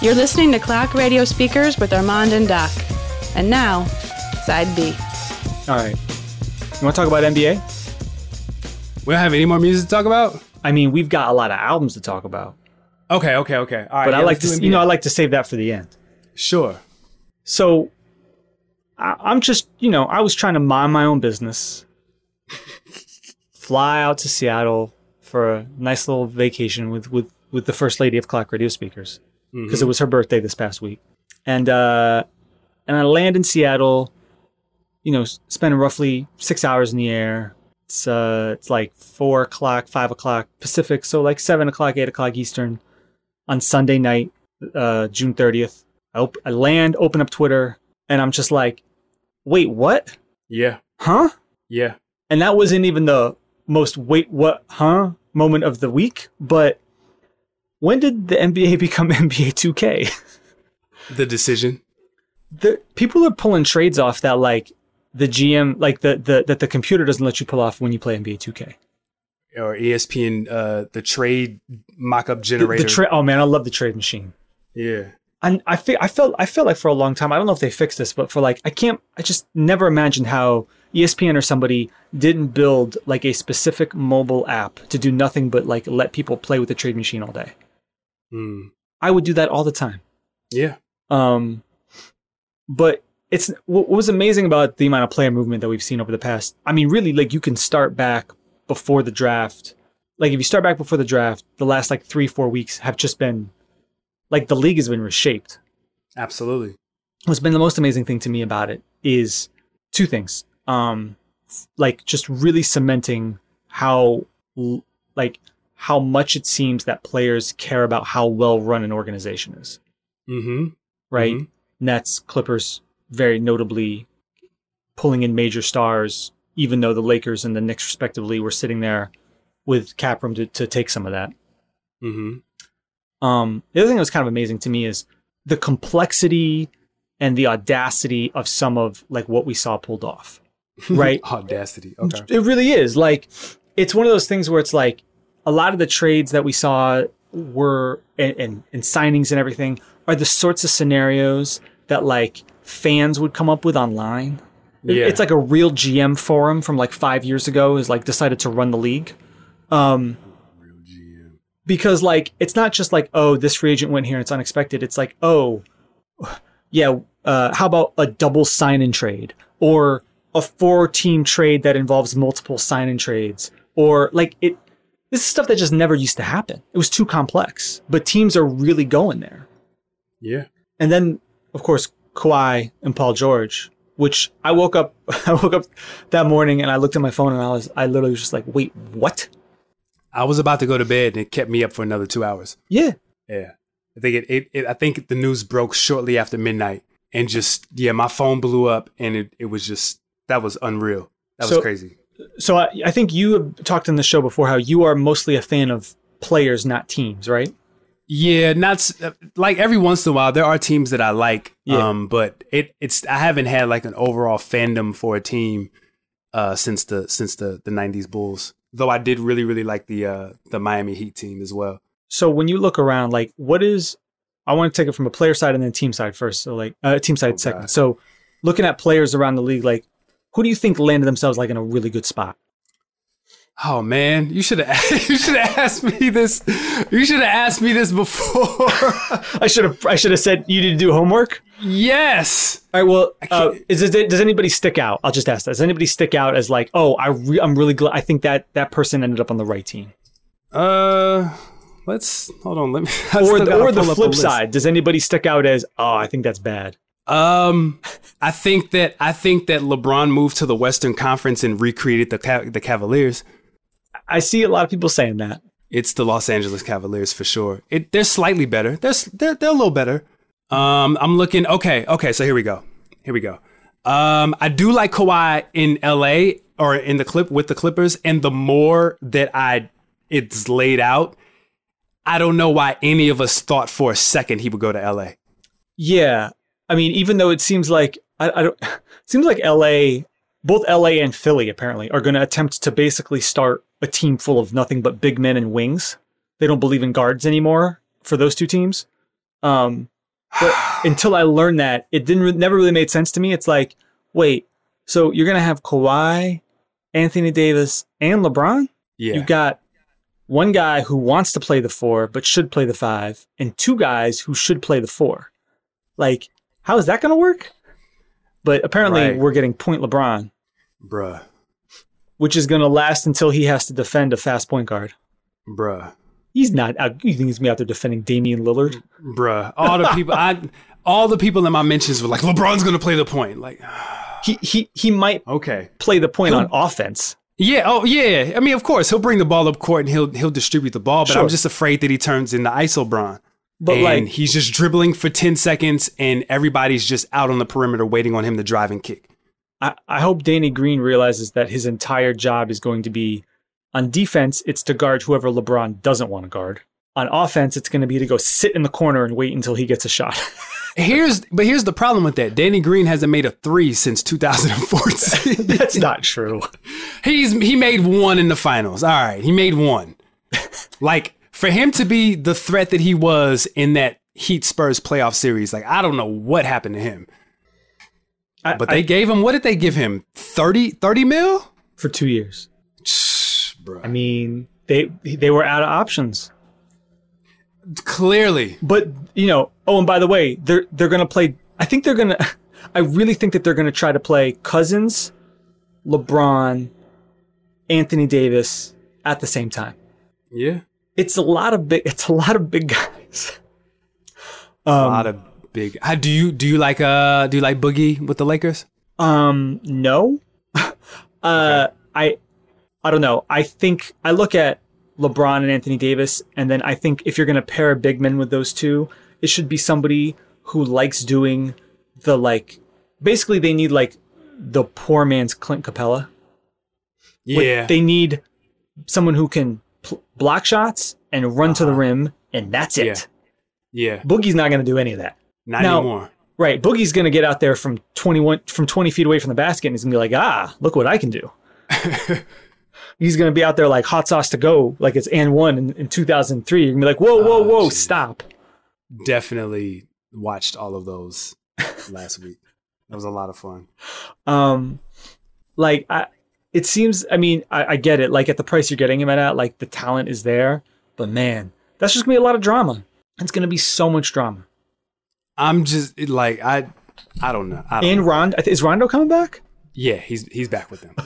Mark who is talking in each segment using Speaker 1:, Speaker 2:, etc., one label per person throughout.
Speaker 1: You're listening to Clock Radio Speakers with Armand and Doc. And now, Side B.
Speaker 2: All right. You want to talk about NBA?
Speaker 3: We don't have any more music to talk about?
Speaker 2: I mean, we've got a lot of albums to talk about.
Speaker 3: Okay. All right.
Speaker 2: But I like to, I like to save that for the end.
Speaker 3: Sure.
Speaker 2: So, I'm just, I was trying to mind my own business. Fly out to Seattle for a nice little vacation with the first lady of Clock Radio Speakers. Because it was her birthday this past week. And I land in Seattle, spend roughly 6 hours in the air. It's like 4 o'clock, 5 o'clock Pacific, so like 7 o'clock, 8 o'clock Eastern on Sunday night, June 30th. I land, open up Twitter, and I'm just like, wait, what?
Speaker 3: Yeah.
Speaker 2: Huh?
Speaker 3: Yeah.
Speaker 2: And that wasn't even the most wait, what, huh moment of the week, but when did the NBA become NBA 2K?
Speaker 3: The decision.
Speaker 2: The people are pulling trades off that like the GM, like that the computer doesn't let you pull off when you play NBA 2K.
Speaker 3: Or ESPN, the trade mock-up generator.
Speaker 2: Oh man, I love the trade machine.
Speaker 3: Yeah.
Speaker 2: And I felt like for a long time, I don't know if they fixed this, but for like, I just never imagined how ESPN or somebody didn't build like a specific mobile app to do nothing but like let people play with the trade machine all day. I would do that all the time.
Speaker 3: Yeah.
Speaker 2: But it's what was amazing about the amount of player movement that we've seen over the past. I mean, really, like you can start back before the draft. Like if you start back before the draft, the last like 3-4 weeks have just been like the league has been reshaped.
Speaker 3: Absolutely.
Speaker 2: What's been the most amazing thing to me about it is two things. Like just really cementing how much it seems that players care about how well run an organization is. Right? Nets, Clippers, very notably pulling in major stars, even though the Lakers and the Knicks respectively were sitting there with cap room to take some of that. The other thing that was kind of amazing to me is the complexity and the audacity of some of like what we saw pulled off. Right?
Speaker 3: Audacity. Okay.
Speaker 2: It really is. Like, it's one of those things where it's like a lot of the trades that we saw were and signings and everything are the sorts of scenarios that like fans would come up with online. Yeah. It's like a real GM forum from like 5 years ago is like decided to run the league. Because like, it's not just like, oh, this free agent went here and it's unexpected. It's like, oh, yeah, how about a double sign-in trade or a 4-team trade that involves multiple sign-in trades or like this is stuff that just never used to happen. It was too complex, but teams are really going there.
Speaker 3: Yeah.
Speaker 2: And then, of course, Kawhi and Paul George, which I woke up that morning and I looked at my phone and I literally was just like, wait, what?
Speaker 3: I was about to go to bed and it kept me up for another 2 hours.
Speaker 2: Yeah.
Speaker 3: Yeah. I think I think the news broke shortly after midnight and just, my phone blew up and it was just, that was unreal. That was crazy.
Speaker 2: So I think you have talked on the show before how you are mostly a fan of players, not teams, right?
Speaker 3: Yeah, not like every once in a while there are teams that I like, but it's I haven't had like an overall fandom for a team since the 90s Bulls. Though I did really, really like the Miami Heat team as well.
Speaker 2: So when you look around, like I want to take it from a player side and then team side first. So like team side second. So looking at players around the league, like who do you think landed themselves like in a really good spot?
Speaker 3: Oh man, you should have asked me this. You should have asked me this before.
Speaker 2: I should have said you need to do homework.
Speaker 3: Yes.
Speaker 2: All right. Well, does anybody stick out? I'll just ask that. Does anybody stick out as like, oh, I'm really glad. I think that person ended up on the right team.
Speaker 3: Let's hold on. Let me.
Speaker 2: Or the flip side. Does anybody stick out as, oh, I think that's bad?
Speaker 3: I think that LeBron moved to the Western Conference and recreated the Cavaliers.
Speaker 2: I see a lot of people saying that.
Speaker 3: It's the Los Angeles Cavaliers for sure. They're slightly better. They're a little better. I'm looking. Okay. So here we go. I do like Kawhi in LA or in with the Clippers, and the more that it's laid out, I don't know why any of us thought for a second he would go to LA.
Speaker 2: Yeah. I mean, even though it seems like it seems like LA, both LA and Philly apparently are going to attempt to basically start a team full of nothing but big men and wings. They don't believe in guards anymore for those two teams. But until I learned that, it never really made sense to me. It's like, wait, so you're going to have Kawhi, Anthony Davis, and LeBron?
Speaker 3: Yeah.
Speaker 2: You've got one guy who wants to play the 4 but should play the 5, and 2 guys who should play the 4. Like, how is that going to work? But apparently we're getting point LeBron.
Speaker 3: Bruh.
Speaker 2: Which is going to last until he has to defend a fast point guard.
Speaker 3: Bruh.
Speaker 2: He's not out. You think he's going to be out there defending Damian Lillard?
Speaker 3: Bruh. All the people in my mentions were like, LeBron's going to play the point. Like,
Speaker 2: he might play the point on offense.
Speaker 3: Yeah. Oh, yeah. I mean, of course, he'll bring the ball up court and he'll distribute the ball. But
Speaker 2: Sure.
Speaker 3: I'm just afraid that he turns into ISO Bron.
Speaker 2: But
Speaker 3: and he's just dribbling for 10 seconds and everybody's just out on the perimeter waiting on him to drive and kick.
Speaker 2: I hope Danny Green realizes that his entire job is going to be on defense. It's to guard whoever LeBron doesn't want to guard. On offense, it's going to be to go sit in the corner and wait until he gets a shot.
Speaker 3: Here's the problem with that. Danny Green hasn't made a 3 since 2014.
Speaker 2: That's not true.
Speaker 3: He made 1 in the finals. All right, he made 1. Like, for him to be the threat that he was in that Heat Spurs playoff series, like, I don't know what happened to him. But they gave him, what did they give him? 30 mil?
Speaker 2: For 2 years.
Speaker 3: Bro.
Speaker 2: I mean, they were out of options.
Speaker 3: Clearly.
Speaker 2: But, and by the way, they're going to play, I really think that they're going to try to play Cousins, LeBron, Anthony Davis at the same time.
Speaker 3: Yeah.
Speaker 2: It's a lot of big guys.
Speaker 3: A lot of big. Do you like Boogie with the Lakers?
Speaker 2: No.
Speaker 3: Okay.
Speaker 2: I don't know. I think I look at LeBron and Anthony Davis, and then I think if you're going to pair a big man with those two, it should be somebody who likes doing basically they need the poor man's Clint Capella.
Speaker 3: Yeah.
Speaker 2: They need someone who can block shots and run to the rim, and that's it.
Speaker 3: Yeah.
Speaker 2: Boogie's not going to do any of that.
Speaker 3: Not anymore.
Speaker 2: Right. Boogie's going to get out there from 20 feet away from the basket, and he's going to be like, look what I can do. He's going to be out there like hot sauce to go, like it's and one in 2003. You're going to be like, whoa, geez. Stop.
Speaker 3: Definitely watched all of those last week. That was a lot of fun.
Speaker 2: It seems, I get it. Like at the price you're getting him at, like the talent is there, but man, that's just going to be a lot of drama. It's going to be so much drama.
Speaker 3: I'm just like, I don't know.
Speaker 2: Is Rondo coming back?
Speaker 3: Yeah, he's back with them.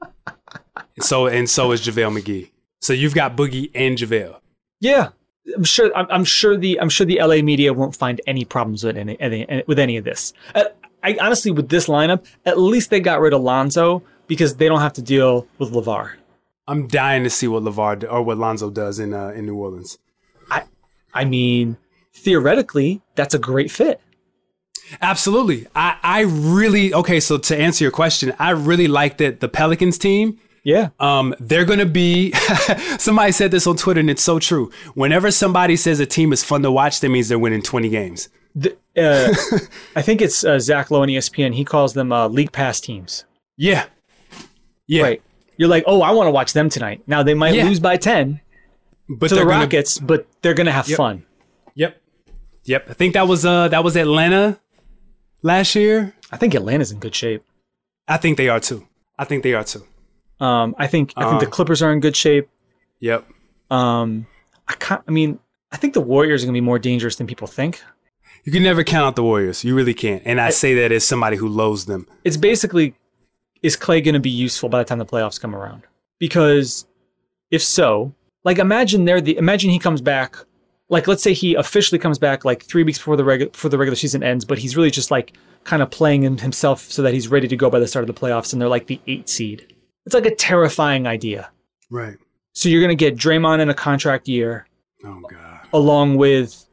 Speaker 3: So is JaVale McGee. So you've got Boogie and JaVale.
Speaker 2: Yeah, I'm sure the LA media won't find any problems with any of this. I honestly, with this lineup, at least they got rid of Lonzo because they don't have to deal with LeVar.
Speaker 3: I'm dying to see what what Lonzo does in New Orleans.
Speaker 2: I mean, theoretically, that's a great fit.
Speaker 3: Absolutely. I really, okay, so to answer your question, I really like that the Pelicans team.
Speaker 2: Yeah.
Speaker 3: They're going to be, somebody said this on Twitter and it's so true. Whenever somebody says a team is fun to watch, that means they're winning 20 games.
Speaker 2: I think it's Zach Lowe on ESPN. He calls them league pass teams.
Speaker 3: Yeah. Yeah.
Speaker 2: Right. You're like, I want to watch them tonight. Now they might lose by 10 to the Rockets, but they're going to have fun.
Speaker 3: Yep. I think that was Atlanta last year.
Speaker 2: I think Atlanta's in good shape.
Speaker 3: I think they are too.
Speaker 2: I think the Clippers are in good shape.
Speaker 3: Yep.
Speaker 2: I think the Warriors are going to be more dangerous than people think.
Speaker 3: You can never count out the Warriors. You really can't. And I say that as somebody who loathes them.
Speaker 2: It's basically, is Clay going to be useful by the time the playoffs come around? Because if so, imagine he comes back. Let's say he officially comes back 3 weeks before the regular season ends, but he's really just kind of playing himself so that he's ready to go by the start of the playoffs, and they're the 8 seed. It's a terrifying idea.
Speaker 3: Right.
Speaker 2: So you're going to get Draymond in a contract year.
Speaker 3: Oh, God.
Speaker 2: Along with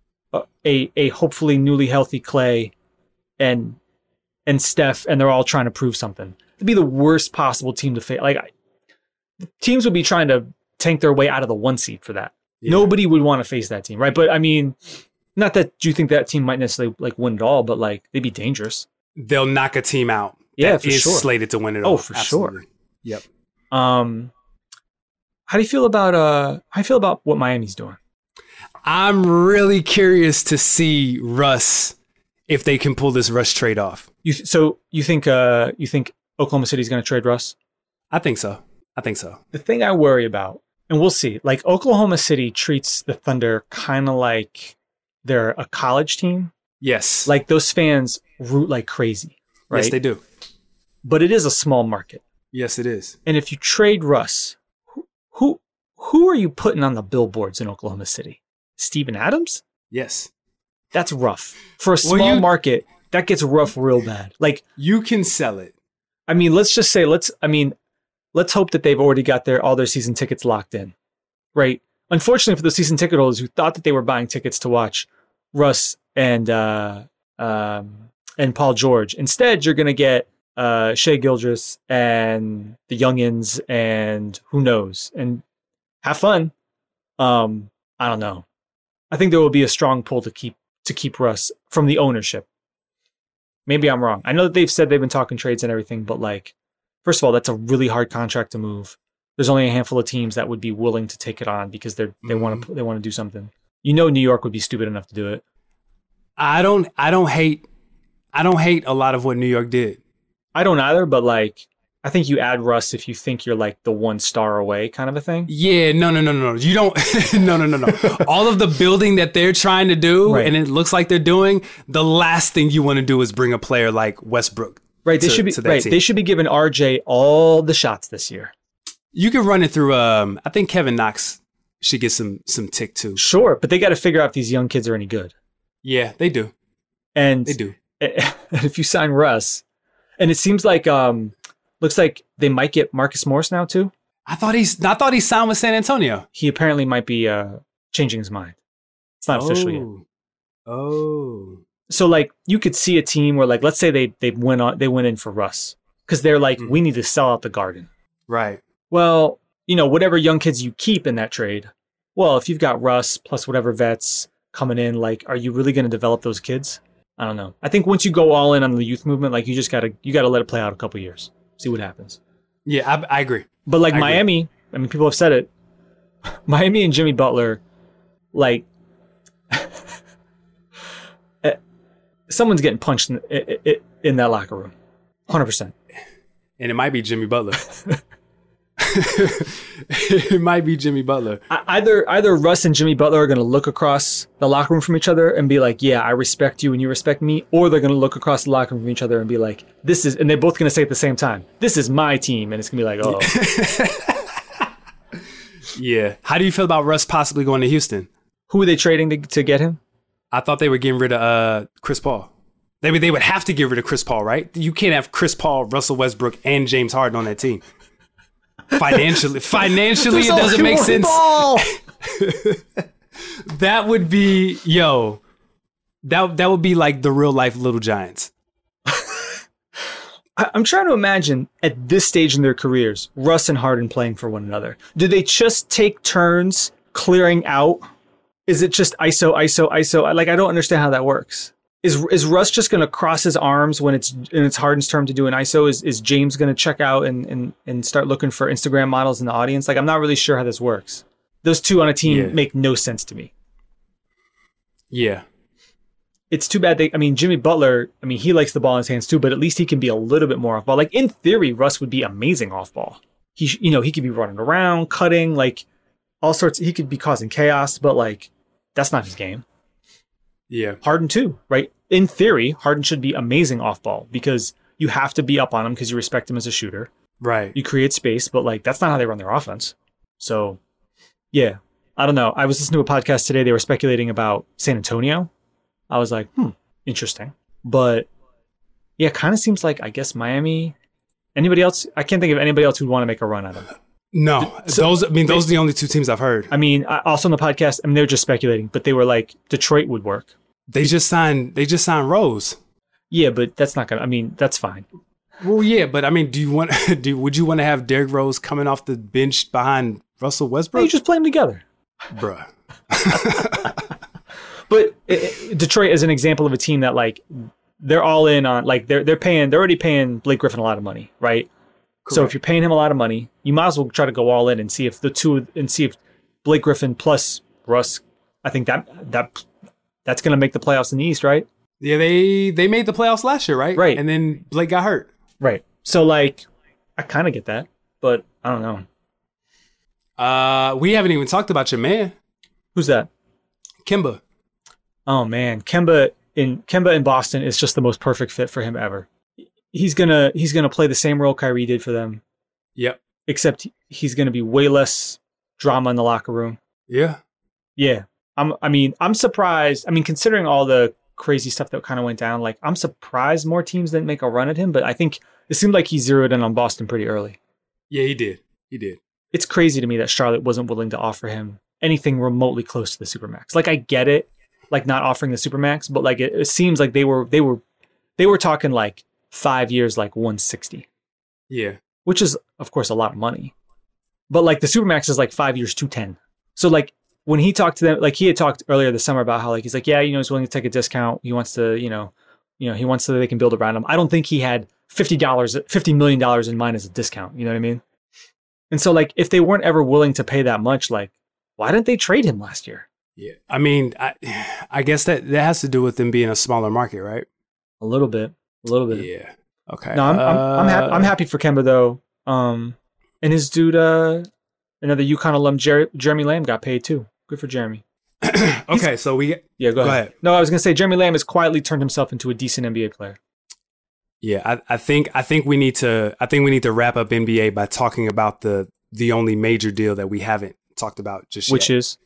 Speaker 2: a hopefully newly healthy Clay and Steph, and they're all trying to prove something. It'd be the worst possible team to face. Teams would be trying to tank their way out of the 1 seed for that. Yeah. Nobody would want to face that team, right? But not that you think that team might necessarily win it all, but they'd be dangerous.
Speaker 3: They'll knock a team out.
Speaker 2: Yeah,
Speaker 3: for sure. Slated to win it all.
Speaker 2: Oh, for Absolutely. Sure.
Speaker 3: Yep.
Speaker 2: How do you feel about what Miami's doing?
Speaker 3: I'm really curious to see Russ if they can pull this Russ trade off.
Speaker 2: You think Oklahoma City's going to trade Russ?
Speaker 3: I think so.
Speaker 2: The thing I worry about, and we'll see, like Oklahoma City treats the Thunder kind of like they're a college team.
Speaker 3: Yes.
Speaker 2: Like those fans root like crazy, right?
Speaker 3: Yes, they do.
Speaker 2: But it is a small market.
Speaker 3: Yes, it is.
Speaker 2: And if you trade Russ, who are you putting on the billboards in Oklahoma City? Steven Adams?
Speaker 3: Yes.
Speaker 2: That's rough. For a small market, that gets rough real bad. Like
Speaker 3: you can sell it.
Speaker 2: I mean, let's hope that they've already got all their season tickets locked in. Right? Unfortunately for the season ticket holders who thought that they were buying tickets to watch Russ and Paul George, instead you're going to get Shai Gilgeous and the youngins and who knows, and have fun. I don't know. I think there will be a strong pull to keep Russ from the ownership. Maybe I'm wrong. I know that they've said they've been talking trades and everything, but like, first of all, that's a really hard contract to move. There's only a handful of teams that would be willing to take it on because they want to do something. You know, New York would be stupid enough to do it.
Speaker 3: I don't hate a lot of what New York did.
Speaker 2: I don't either, but like, I think you add Russ if you think you're like the 1 star away kind of a thing.
Speaker 3: Yeah, no. You don't. No. All of the building that they're trying to do, right, and it looks like they're doing, the last thing you want to do is bring a player like Westbrook.
Speaker 2: Right. They should be right. Team. They should be giving RJ all the shots this year.
Speaker 3: You could run it through. I think Kevin Knox should get some tick too.
Speaker 2: Sure, but they got to figure out if these young kids are any good.
Speaker 3: Yeah, they do.
Speaker 2: And
Speaker 3: they do.
Speaker 2: And if you sign Russ, and it seems like looks like they might get Marcus Morris now too.
Speaker 3: I thought he signed with San Antonio.
Speaker 2: He apparently might be changing his mind. It's not official yet.
Speaker 3: Oh.
Speaker 2: So like you could see a team where like let's say they went in for Russ because they're like we need to sell out the Garden.
Speaker 3: Right.
Speaker 2: Well, you know, whatever young kids you keep in that trade. Well, if you've got Russ plus whatever vets coming in, like, are you really going to develop those kids? I don't know. I think once you go all in on the youth movement, like you gotta let it play out a couple years. See what happens.
Speaker 3: Yeah, I agree.
Speaker 2: But like Miami, I mean, people have said it. Miami and Jimmy Butler, like, someone's getting punched in that locker room, 100%.
Speaker 3: And it might be Jimmy Butler. It might be Jimmy Butler.
Speaker 2: Either Russ and Jimmy Butler are going to look across the locker room from each other and be like, yeah, I respect you and you respect me. Or they're going to look across the locker room from each other and be like, and they're both going to say at the same time, this is my team. And it's going to be like, oh.
Speaker 3: Yeah. How do you feel about Russ possibly going to Houston?
Speaker 2: Who are they trading to get him?
Speaker 3: I thought they were getting rid of Chris Paul. They would have to get rid of Chris Paul, right? You can't have Chris Paul, Russell Westbrook, and James Harden on that team. Financially, it doesn't make sense. That would be, that would be like the real life Little Giants.
Speaker 2: I'm trying to imagine at this stage in their careers, Russ and Harden playing for one another. Do they just take turns clearing out? Is it just ISO? Like, I don't understand how that works. Is Russ just going to cross his arms when it's Harden's turn to do an ISO? Is James going to check out and start looking for Instagram models in the audience? Like, I'm not really sure how this works. Those two on a team make no sense to me.
Speaker 3: Yeah.
Speaker 2: It's too bad Jimmy Butler, he likes the ball in his hands too, but at least he can be a little bit more off ball. Like, in theory, Russ would be amazing off ball. He could be running around, cutting, like all sorts. He could be causing chaos, but like, that's not his game.
Speaker 3: Yeah.
Speaker 2: Harden too, right? In theory, Harden should be amazing off ball because you have to be up on him because you respect him as a shooter.
Speaker 3: Right.
Speaker 2: You create space, but like, that's not how they run their offense. So yeah, I don't know. I was listening to a podcast today. They were speculating about San Antonio. I was like, interesting. But yeah, kind of seems like, I guess, Miami. Anybody else? I can't think of anybody else who'd want to make a run at them.
Speaker 3: No, those are the only two teams I've heard.
Speaker 2: Also on the podcast, they're just speculating, but they were like, Detroit would work.
Speaker 3: They just signed Rose.
Speaker 2: Yeah, but that's not gonna. That's fine.
Speaker 3: Well, yeah, but would you want to have Derrick Rose coming off the bench behind Russell Westbrook?
Speaker 2: You just play them together,
Speaker 3: bruh.
Speaker 2: But Detroit is an example of a team that like they're all in on, like they're already paying Blake Griffin a lot of money, right? Correct. So if you're paying him a lot of money, you might as well try to go all in and see if Blake Griffin plus Russ. I think that's going to make the playoffs in the East, right?
Speaker 3: Yeah, they made the playoffs last year, right?
Speaker 2: Right.
Speaker 3: And then Blake got hurt.
Speaker 2: Right. So, like, I kind of get that, but I don't know.
Speaker 3: We haven't even talked about your man,
Speaker 2: Who's that?
Speaker 3: Kemba.
Speaker 2: Oh, man. Kemba in Boston is just the most perfect fit for him ever. He's gonna play the same role Kyrie did for them.
Speaker 3: Yep.
Speaker 2: Except he's gonna be way less drama in the locker room.
Speaker 3: Yeah.
Speaker 2: Yeah. I'm surprised. I mean, considering all the crazy stuff that kind of went down, like, I'm surprised more teams didn't make a run at him, but I think it seemed like he zeroed in on Boston pretty early.
Speaker 3: Yeah, he did. He did.
Speaker 2: It's crazy to me that Charlotte wasn't willing to offer him anything remotely close to the Supermax. Like, I get it, like, not offering the Supermax, but like it seems like they were talking like 5 years, like 160.
Speaker 3: Yeah.
Speaker 2: Which is, of course, a lot of money. But like the Supermax is like 5 years, 210. So like when he talked to them, like he had talked earlier this summer about how like he's like, yeah, he's willing to take a discount. He wants to, he wants so that they can build around him. I don't think he had $50 million in mind as a discount. You know what I mean? And so like if they weren't ever willing to pay that much, like why didn't they trade him last year?
Speaker 3: Yeah. I mean, I guess that has to do with them being a smaller market, right?
Speaker 2: A little bit.
Speaker 3: Yeah. Okay.
Speaker 2: No, I'm happy for Kemba though. And his dude, another UConn alum, Jeremy Lamb, got paid too. Good for Jeremy.
Speaker 3: Okay, so go ahead.
Speaker 2: No, I was gonna say Jeremy Lamb has quietly turned himself into a decent NBA player.
Speaker 3: Yeah, I think we need to wrap up NBA by talking about the only major deal that we haven't talked about just yet.
Speaker 2: Which is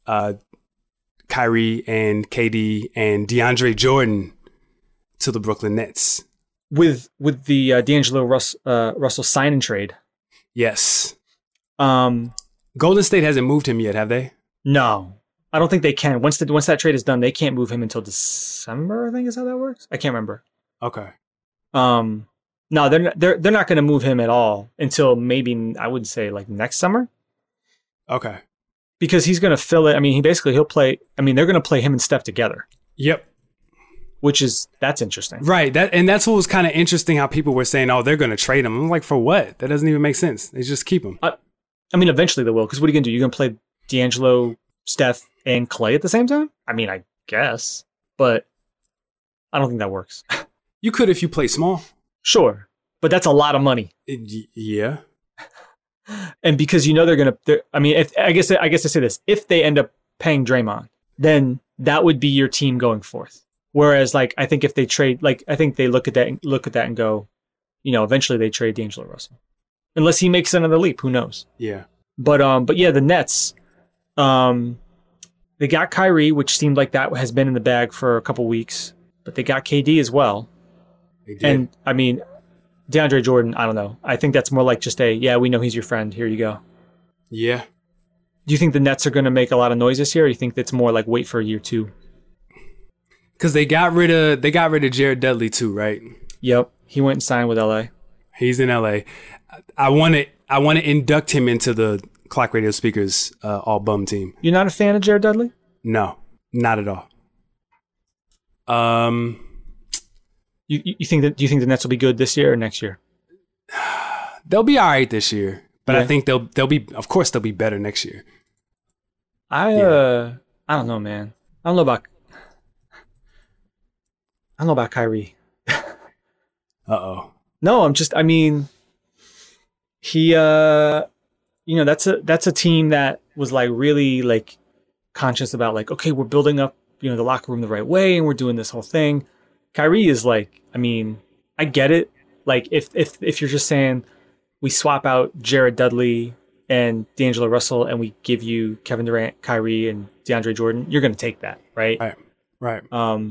Speaker 3: Kyrie and KD and DeAndre Jordan to the Brooklyn Nets.
Speaker 2: With the D'Angelo Russell sign and trade.
Speaker 3: Yes. Golden State hasn't moved him yet, have they?
Speaker 2: No, I don't think they can. Once that trade is done, they can't move him until December. I think is how that works. I can't remember.
Speaker 3: Okay.
Speaker 2: No, they're not going to move him at all until maybe I would say like next summer.
Speaker 3: Okay.
Speaker 2: Because he's going to fill it. I mean, he'll play. I mean, they're going to play him and Steph together. Yep. That's interesting.
Speaker 3: Right. That's what was kind of interesting how people were saying, oh, they're going to trade him. I'm like, for what? That doesn't even make sense. They just keep him.
Speaker 2: I mean, eventually they will. Because what are you going to do? You're going to play D'Angelo, Steph, and Clay at the same time? I mean, I guess. But I don't think that works.
Speaker 3: You could if you play small.
Speaker 2: Sure. But that's a lot of money.
Speaker 3: Yeah.
Speaker 2: And because they're going to... I mean, I guess I say this. If they end up paying Draymond, then that would be your team going forth. Whereas, like, I think if they trade, like, I think they look at that and go, eventually they trade D'Angelo Russell, unless he makes another leap. Who knows?
Speaker 3: Yeah.
Speaker 2: But yeah, the Nets, they got Kyrie, which seemed like that has been in the bag for a couple weeks, but they got KD as well.
Speaker 3: They did.
Speaker 2: And I mean, DeAndre Jordan, I don't know. I think that's more like just we know he's your friend. Here you go.
Speaker 3: Yeah.
Speaker 2: Do you think the Nets are going to make a lot of noise this year, or do you think that's more like wait for year two?
Speaker 3: Because they got rid of Jared Dudley too, right?
Speaker 2: Yep, he went and signed with LA.
Speaker 3: He's in LA. I want to induct him into the Clock Radio Speakers all bum team.
Speaker 2: You're not a fan of Jared Dudley?
Speaker 3: No, not at all.
Speaker 2: You think that? Do you think the Nets will be good this year or next year?
Speaker 3: They'll be all right this year, but
Speaker 2: yeah.
Speaker 3: I think they'll be. Of course, they'll be better next year.
Speaker 2: I don't know, man. I don't know about Kyrie.
Speaker 3: Uh-oh.
Speaker 2: No, he, that's a team that was like really like conscious about like, okay, we're building up, the locker room the right way and we're doing this whole thing. Kyrie is like, I get it. Like if you're just saying we swap out Jared Dudley and D'Angelo Russell and we give you Kevin Durant, Kyrie, and DeAndre Jordan, you're going to take that, right?
Speaker 3: Right.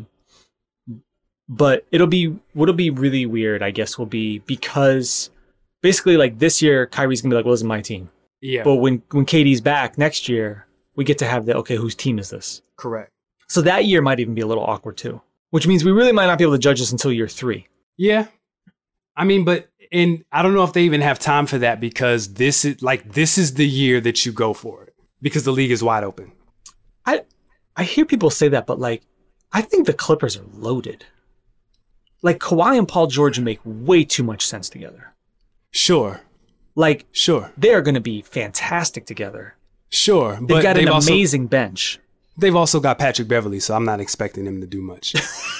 Speaker 2: But what'll be really weird, I guess, will be because basically like this year, Kyrie's gonna be like, well, this is my team.
Speaker 3: Yeah.
Speaker 2: But when KD's back next year, we get to have whose team is this?
Speaker 3: Correct.
Speaker 2: So that year might even be a little awkward too, which means we really might not be able to judge this until year 3.
Speaker 3: Yeah. I mean, I don't know if they even have time for that because this is the year that you go for it because the league is wide open.
Speaker 2: I hear people say that, but like, I think the Clippers are loaded. Like Kawhi and Paul George make way too much sense together.
Speaker 3: Sure.
Speaker 2: They are going to be fantastic together.
Speaker 3: Sure.
Speaker 2: They've got an amazing bench.
Speaker 3: They've also got Patrick Beverley, so I'm not expecting him to do much.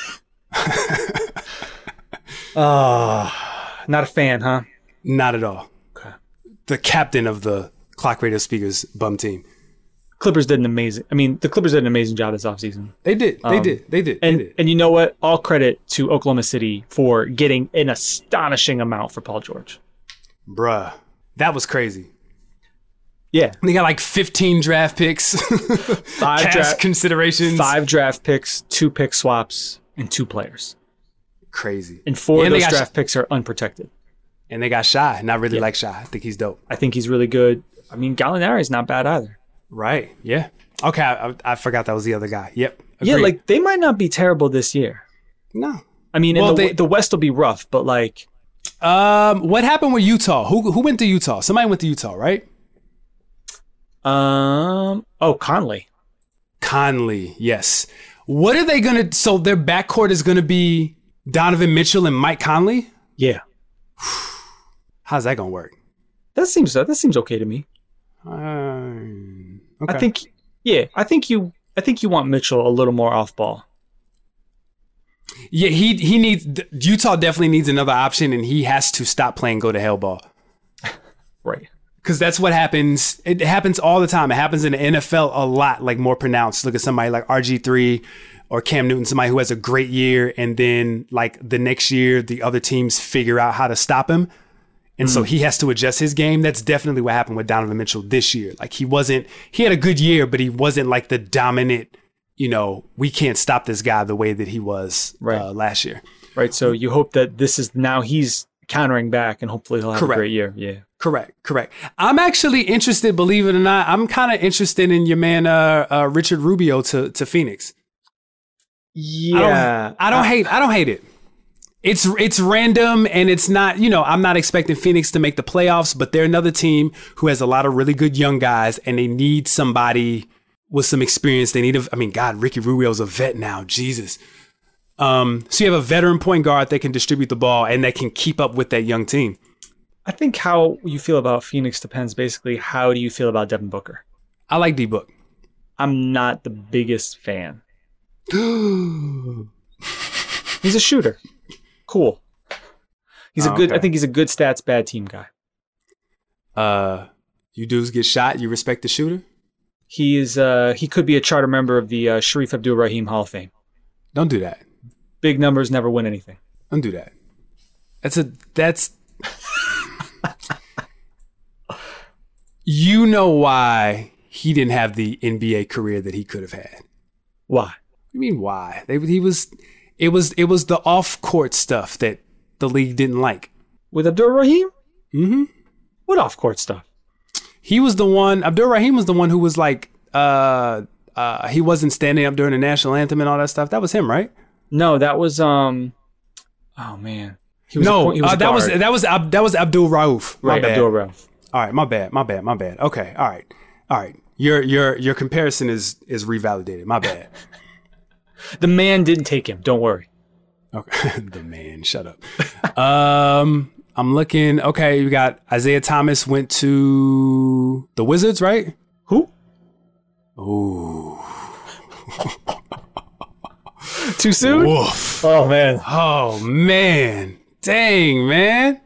Speaker 2: Not a fan, huh?
Speaker 3: Not at all.
Speaker 2: Okay.
Speaker 3: The captain of the Clock Radio Speakers bum team.
Speaker 2: The Clippers did an amazing job this offseason.
Speaker 3: They did.
Speaker 2: And you know what? All credit to Oklahoma City for getting an astonishing amount for Paul George.
Speaker 3: Bruh. That was crazy.
Speaker 2: Yeah.
Speaker 3: They got like 15 draft picks. 5 considerations.
Speaker 2: 5 draft picks, 2 pick swaps, and 2 players.
Speaker 3: Crazy.
Speaker 2: And 4 of those draft picks are unprotected.
Speaker 3: And they got Shy. And I really like Shy. I think he's dope.
Speaker 2: I think he's really good. I mean, Gallinari is not bad either.
Speaker 3: Right. Yeah. Okay. I forgot that was the other guy. Yep. Agreed.
Speaker 2: Yeah, like they might not be terrible this year.
Speaker 3: No.
Speaker 2: I mean, the West will be rough, but like.
Speaker 3: What happened with Utah? Who went to Utah? Somebody went to Utah, right?
Speaker 2: Conley.
Speaker 3: Conley, yes. What are they gonna? So their backcourt is gonna be Donovan Mitchell and Mike Conley.
Speaker 2: Yeah.
Speaker 3: How's that gonna work?
Speaker 2: That seems okay to me.
Speaker 3: Okay.
Speaker 2: I think you want Mitchell a little more off ball.
Speaker 3: Yeah, he needs Utah definitely needs another option, and he has to stop playing go to hell ball.
Speaker 2: Right.
Speaker 3: Because that's what happens. It happens all the time. It happens in the NFL a lot, like more pronounced. Look at somebody like RG3 or Cam Newton, somebody who has a great year, and then like the next year, the other teams figure out how to stop him. And so he has to adjust his game. That's definitely what happened with Donovan Mitchell this year. Like he had a good year, but he wasn't like the dominant, we can't stop this guy the way that he was last year.
Speaker 2: Right. So you hope that he's countering back and hopefully he'll have a great year. Yeah.
Speaker 3: Correct. I'm actually interested, believe it or not, I'm kind of interested in your man, Richard Rubio to Phoenix.
Speaker 2: Yeah.
Speaker 3: I don't hate it. It's random and it's not, I'm not expecting Phoenix to make the playoffs, but they're another team who has a lot of really good young guys and they need somebody with some experience. Ricky Rubio's a vet now. Jesus. So you have a veteran point guard that can distribute the ball and that can keep up with that young team.
Speaker 2: I think how you feel about Phoenix depends basically how do you feel about Devin Booker?
Speaker 3: I like D-Book.
Speaker 2: I'm not the biggest fan. He's a shooter. Cool. He's I think he's a good stats, bad team guy.
Speaker 3: You dudes get shot, you respect the shooter?
Speaker 2: He could be a charter member of the Sharif Abdul-Rahim Hall of Fame.
Speaker 3: Don't do that.
Speaker 2: Big numbers never win anything.
Speaker 3: Don't do that. That's you know why he didn't have the NBA career that he could have had.
Speaker 2: Why?
Speaker 3: What do you mean why? It was the off-court stuff that the league didn't like.
Speaker 2: With Abdul-Rahim?
Speaker 3: Mm-hmm.
Speaker 2: What off-court stuff?
Speaker 3: Abdul-Rahim was the one who was like, he wasn't standing up during the national anthem and all that stuff. That was him, right?
Speaker 2: No, that was, oh man.
Speaker 3: That was Abdul Rauf.
Speaker 2: Right, Abdul Rauf.
Speaker 3: All right, my bad. Okay, all right. Your comparison is revalidated. My bad.
Speaker 2: The man didn't take him. Don't worry.
Speaker 3: Okay, the man. Shut up. I'm looking. Okay, you got Isaiah Thomas went to the Wizards, right?
Speaker 2: Who?
Speaker 3: Ooh.
Speaker 2: Too soon?
Speaker 3: Woof.
Speaker 2: Oh
Speaker 3: man. Dang, man.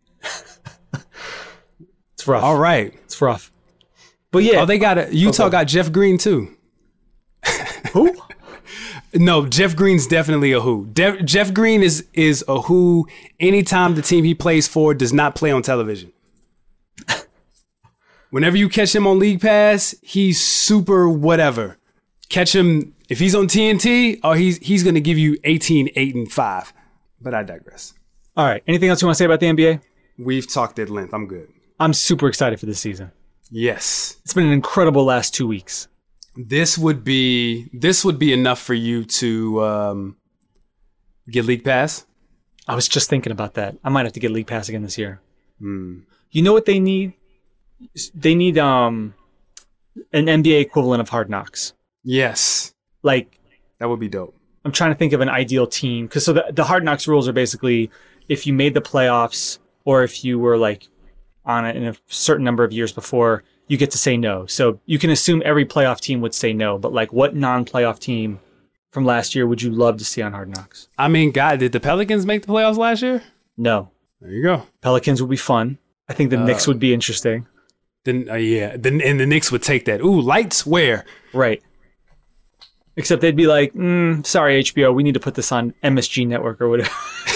Speaker 2: It's rough.
Speaker 3: All right.
Speaker 2: It's rough. But yeah.
Speaker 3: Oh, Utah got Jeff Green too.
Speaker 2: Who?
Speaker 3: No, Jeff Green's definitely a who. Jeff Green is a who anytime the team he plays for does not play on television. Whenever you catch him on League Pass, he's super whatever. Catch him if he's on TNT, he's going to give you 18, 8, and 5. But I digress.
Speaker 2: All right. Anything else you want to say about the NBA?
Speaker 3: We've talked at length. I'm good.
Speaker 2: I'm super excited for this season.
Speaker 3: Yes.
Speaker 2: It's been an incredible last 2 weeks.
Speaker 3: This would be enough for you to get League Pass.
Speaker 2: I was just thinking about that. I might have to get League Pass again this year.
Speaker 3: Mm.
Speaker 2: You know what they need? They need an NBA equivalent of Hard Knocks.
Speaker 3: Yes.
Speaker 2: Like
Speaker 3: that would be dope.
Speaker 2: I'm trying to think of an ideal team because the Hard Knocks rules are basically if you made the playoffs or if you were like on it in a certain number of years before, you get to say no. So you can assume every playoff team would say no, but like what non-playoff team from last year would you love to see on Hard Knocks?
Speaker 3: I mean, God, did the Pelicans make the playoffs last year?
Speaker 2: No.
Speaker 3: There you go.
Speaker 2: Pelicans would be fun. I think the Knicks would be interesting.
Speaker 3: Then and the Knicks would take that. Ooh, lights where?
Speaker 2: Right. Except they'd be like, sorry, HBO, we need to put this on MSG Network or whatever.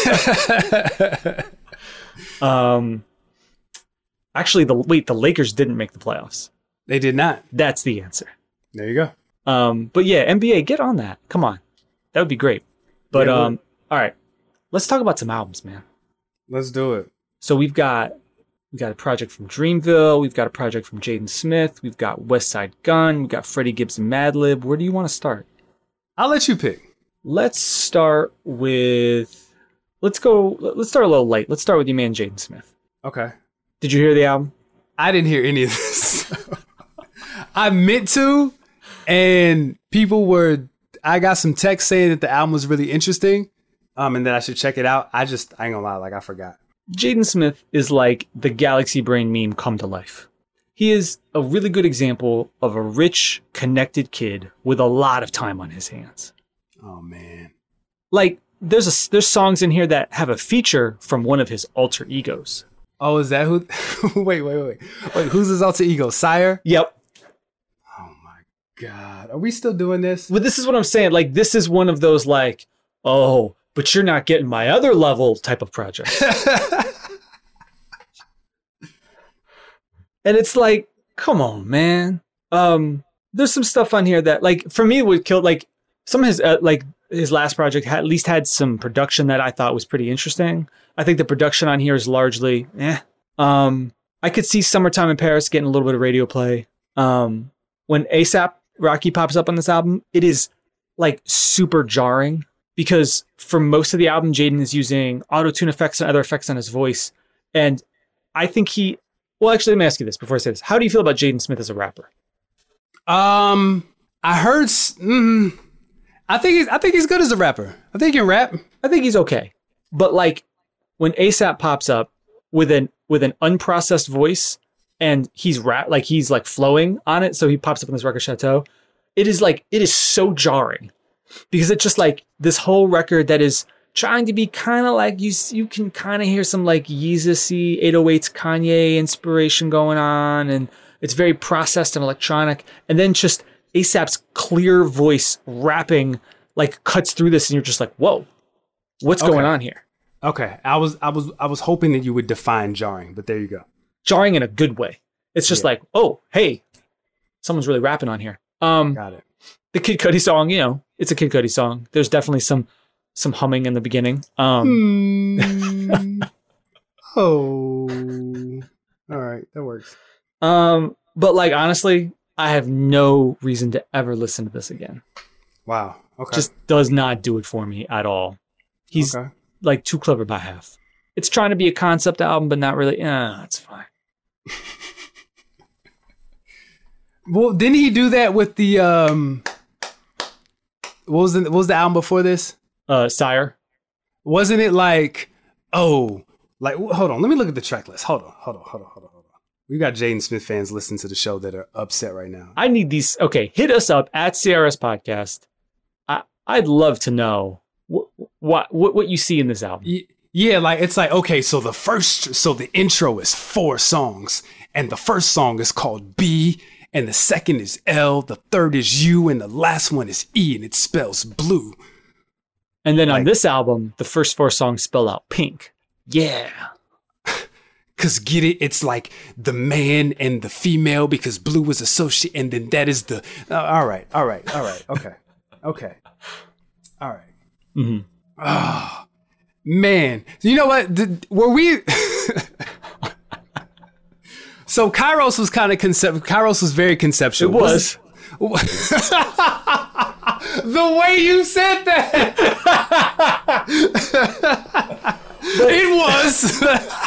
Speaker 2: Actually, the Lakers didn't make the playoffs.
Speaker 3: They did not.
Speaker 2: That's the answer.
Speaker 3: There you go.
Speaker 2: But yeah, NBA, get on that. Come on. That would be great. But all right, let's talk about some albums, man.
Speaker 3: Let's do it.
Speaker 2: So we've got a project from Dreamville. We've got a project from Jaden Smith. We've got West Side Gun. We've got Freddie Gibbs and Madlib. Where do you want to start?
Speaker 3: I'll let you pick.
Speaker 2: Let's start with... Let's start a little late. Let's start with your man, Jaden Smith.
Speaker 3: Okay.
Speaker 2: Did you hear the album?
Speaker 3: I didn't hear any of this. I meant to, and I got some text saying that the album was really interesting, and that I should check it out. I ain't gonna lie, like I forgot.
Speaker 2: Jaden Smith is like the Galaxy Brain meme come to life. He is a really good example of a rich, connected kid with a lot of time on his hands.
Speaker 3: Oh man.
Speaker 2: Like there's songs in here that have a feature from one of his alter egos.
Speaker 3: Oh, is that who? Wait. Who's his alter ego? Sire?
Speaker 2: Yep.
Speaker 3: Oh my God. Are we still doing this?
Speaker 2: Well, this is what I'm saying. Like, this is one of those like, oh, but you're not getting my other level type of projects. And it's like, come on, man. There's some stuff on here that, like, for me, would kill. Like, some of his his last project at least had some production that I thought was pretty interesting. I think the production on here is largely I could see Summertime in Paris getting a little bit of radio play. When ASAP Rocky pops up on this album, it is like super jarring because for most of the album, Jaden is using auto-tune effects and other effects on his voice. And I think well, actually, let me ask you this before I say this. How do you feel about Jaden Smith as a rapper?
Speaker 3: I heard, I think he's good as a rapper. I think he can rap.
Speaker 2: I think he's okay. But like when ASAP pops up with an unprocessed voice and he's flowing on it, so he pops up in this record Chateau, it is so jarring because it's just like this whole record that is trying to be kind of like you can kind of hear some like Yeezus-y 808s Kanye inspiration going on, and it's very processed and electronic, and then just ASAP's clear voice rapping like cuts through this and you're just like, whoa, what's going on here?
Speaker 3: Okay. I was hoping that you would define jarring, but there you go.
Speaker 2: Jarring in a good way. It's just like, oh, hey, someone's really rapping on here.
Speaker 3: Got it.
Speaker 2: The Kid Cudi song, it's a Kid Cudi song. There's definitely some humming in the beginning.
Speaker 3: Oh. All right, that works.
Speaker 2: But like honestly, I have no reason to ever listen to this again.
Speaker 3: Wow. Okay.
Speaker 2: Just does not do it for me at all. He's like too clever by half. It's trying to be a concept album, but not really. It's fine.
Speaker 3: Well, didn't he do that with the what was the album before this?
Speaker 2: Sire.
Speaker 3: Wasn't it like, hold on, let me look at the track list. Hold on. We got Jaden Smith fans listening to the show that are upset right now.
Speaker 2: I need these. Okay, hit us up at CRS Podcast. I'd love to know what you see in this album.
Speaker 3: Yeah, like it's like, okay, so the intro is 4 songs, and the first song is called B, and the second is L, the third is U, and the last one is E, and it spells blue.
Speaker 2: And then on this album, the first 4 songs spell out pink. Yeah.
Speaker 3: Cause get it, it's like the man and the female because blue is associated, and then that is the. All right, okay. All right.
Speaker 2: Mm-hmm.
Speaker 3: Oh, man. You know what? Were we? So Kairos was kind of Kairos was very conceptual.
Speaker 2: It was.
Speaker 3: The way you said that. It was.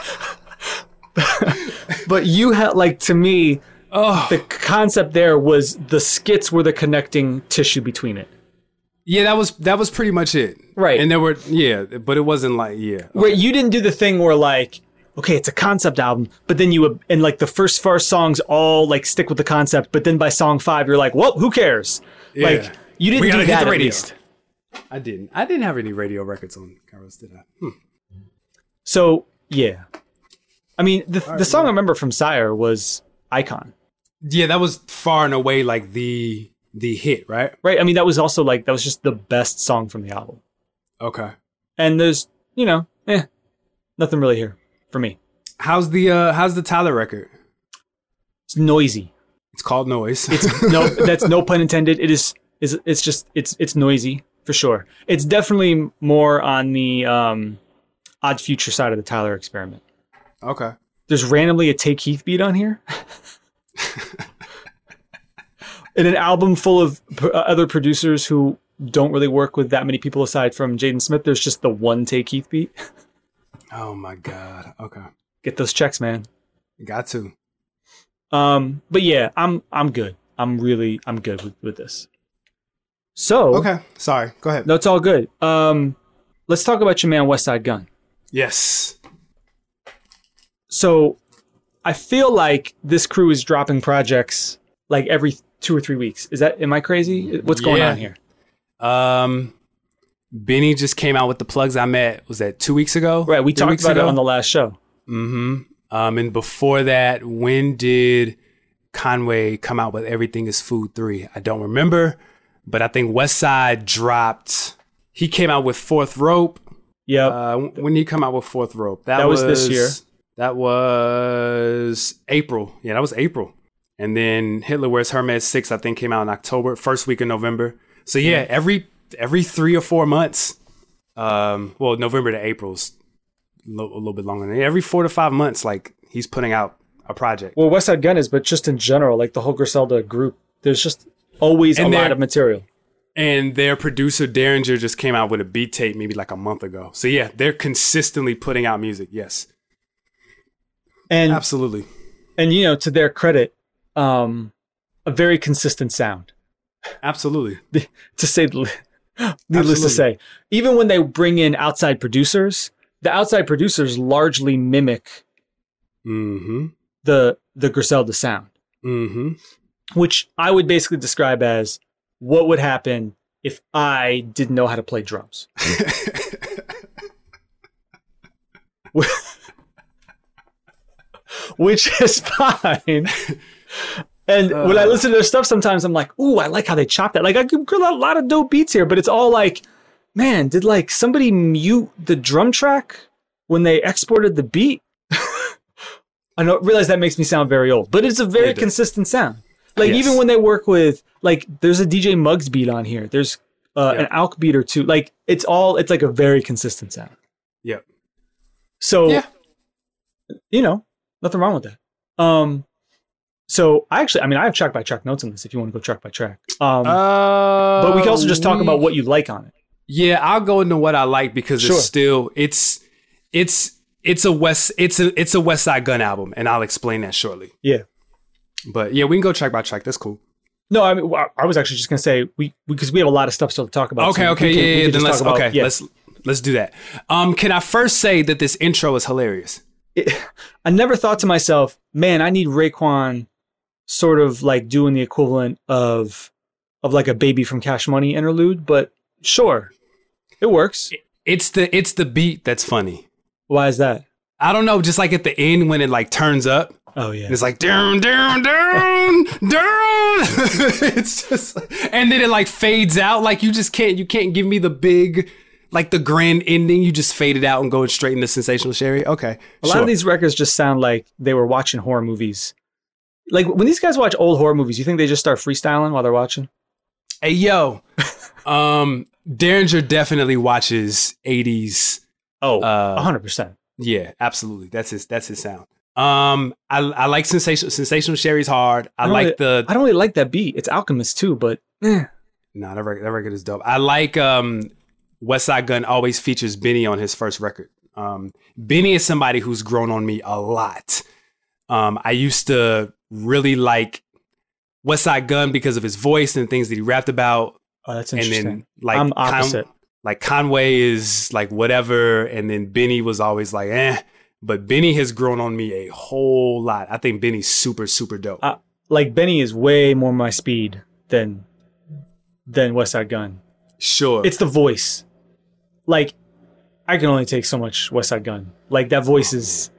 Speaker 2: But you had, like, to me, the concept there was the skits were the connecting tissue between it.
Speaker 3: Yeah, that was pretty much it.
Speaker 2: Right.
Speaker 3: And there were, but it wasn't like, okay.
Speaker 2: Where you didn't do the thing where, like, okay, it's a concept album, but then and like the first 4 songs all like stick with the concept, but then by song 5 you're like, well, who cares?
Speaker 3: Yeah.
Speaker 2: Like you didn't do that at least.
Speaker 3: I didn't have any radio records on Kairos, did I?
Speaker 2: So yeah, I mean the song I remember from Sire was Icon.
Speaker 3: Yeah, that was far and away like the hit, right?
Speaker 2: Right. I mean that was just the best song from the album.
Speaker 3: Okay.
Speaker 2: And there's nothing really here for me.
Speaker 3: How's the Tyler record?
Speaker 2: It's noisy.
Speaker 3: It's called Noise.
Speaker 2: That's no pun intended. It's noisy for sure. It's definitely more on the Odd Future side of the Tyler experiment.
Speaker 3: Okay.
Speaker 2: There's randomly a Take Keith beat on here. In an album full of other producers who don't really work with that many people aside from Jaden Smith, there's just the one Take Keith beat.
Speaker 3: Oh my God. Okay.
Speaker 2: Get those checks, man.
Speaker 3: Got to.
Speaker 2: But yeah, I'm good. I'm good with this. So
Speaker 3: okay, sorry. Go ahead.
Speaker 2: No, it's all good. Let's talk about your man Westside Gunn.
Speaker 3: Yes.
Speaker 2: So I feel like this crew is dropping projects like every 2 or 3 weeks. Am I crazy? What's going on here?
Speaker 3: Benny just came out with the Plugs I Met. Was that 2 weeks ago?
Speaker 2: Right. We talked about it on the last show.
Speaker 3: Mm-hmm. And before that, when did Conway come out with Everything Is Food 3? I don't remember, but I think Westside dropped. He came out with Fourth Rope.
Speaker 2: Yeah.
Speaker 3: When did he come out with Fourth Rope?
Speaker 2: That was this year.
Speaker 3: That was April. Yeah, that was April. And then Hitler Wears Hermes 6, I think, came out in October, first week of November. So yeah, every 3 or 4 months. November to April's a little bit longer. Every 4 to 5 months, like he's putting out a project.
Speaker 2: Well, Westside Gunn is, but just in general, like the whole Griselda group, there's just always a lot of material.
Speaker 3: And their producer Derringer just came out with a beat tape maybe like a month ago. So yeah, they're consistently putting out music. Yes,
Speaker 2: and
Speaker 3: absolutely.
Speaker 2: And to their credit, a very consistent sound.
Speaker 3: Absolutely.
Speaker 2: To say, needless to say, even when they bring in outside producers, the outside producers largely mimic the Griselda sound, which I would basically describe as what would happen if I didn't know how to play drums. Which is fine. And when I listen to their stuff, sometimes I'm like, ooh, I like how they chop that. Like, I get a lot of dope beats here, but it's all like, man, did like somebody mute the drum track when they exported the beat? I realize that makes me sound very old, but it's a very consistent sound. Like, even when they work with, like, there's a DJ Muggs beat on here. There's an Alk beat or two. Like, it's like a very consistent sound.
Speaker 3: Yep.
Speaker 2: So, nothing wrong with that. So I have track by track notes on this if you want to go track by track. But we can also just talk about what you like on it.
Speaker 3: Yeah, I'll go into what I like because it's still it's a West Side Gun album, and I'll explain that shortly.
Speaker 2: Yeah.
Speaker 3: But yeah, we can go track by track. That's cool.
Speaker 2: No, I mean I was actually just gonna say because we have a lot of stuff still to talk about.
Speaker 3: Okay, then let's do that. Can I first say that this intro is hilarious?
Speaker 2: I never thought to myself, man, I need Raekwon sort of like doing the equivalent of like a Baby from Cash Money interlude, but sure, it works.
Speaker 3: It's the beat that's funny.
Speaker 2: Why is that?
Speaker 3: I don't know. Just like at the end when it like turns up.
Speaker 2: Oh yeah.
Speaker 3: It's like down. It's just, and then it like fades out. Like you can't give me the big, like the grand ending. You just fade it out and go straight into Sensational Sherry. Okay.
Speaker 2: A lot of these records just sound like they were watching horror movies. Like when these guys watch old horror movies, you think they just start freestyling while they're watching?
Speaker 3: Hey, yo. Derringer definitely watches 80s.
Speaker 2: Oh, 100%.
Speaker 3: Yeah, absolutely. That's his sound. I like Sensational Sherry's hard. I don't
Speaker 2: really like that beat. It's Alchemist too, but
Speaker 3: Nah, that record is dope. I like Westside Gunn always features Benny on his first record. Benny is somebody who's grown on me a lot. I used to really like Westside Gunn because of his voice and things that he rapped about.
Speaker 2: Oh, that's interesting.
Speaker 3: And then like
Speaker 2: I'm opposite.
Speaker 3: Conway is like whatever, and then Benny was always like, but Benny has grown on me a whole lot. I think Benny's super, super dope.
Speaker 2: Like Benny is way more my speed than Westside Gunn.
Speaker 3: Sure.
Speaker 2: It's the voice. Like, I can only take so much Westside Gunn. Like, that voice is...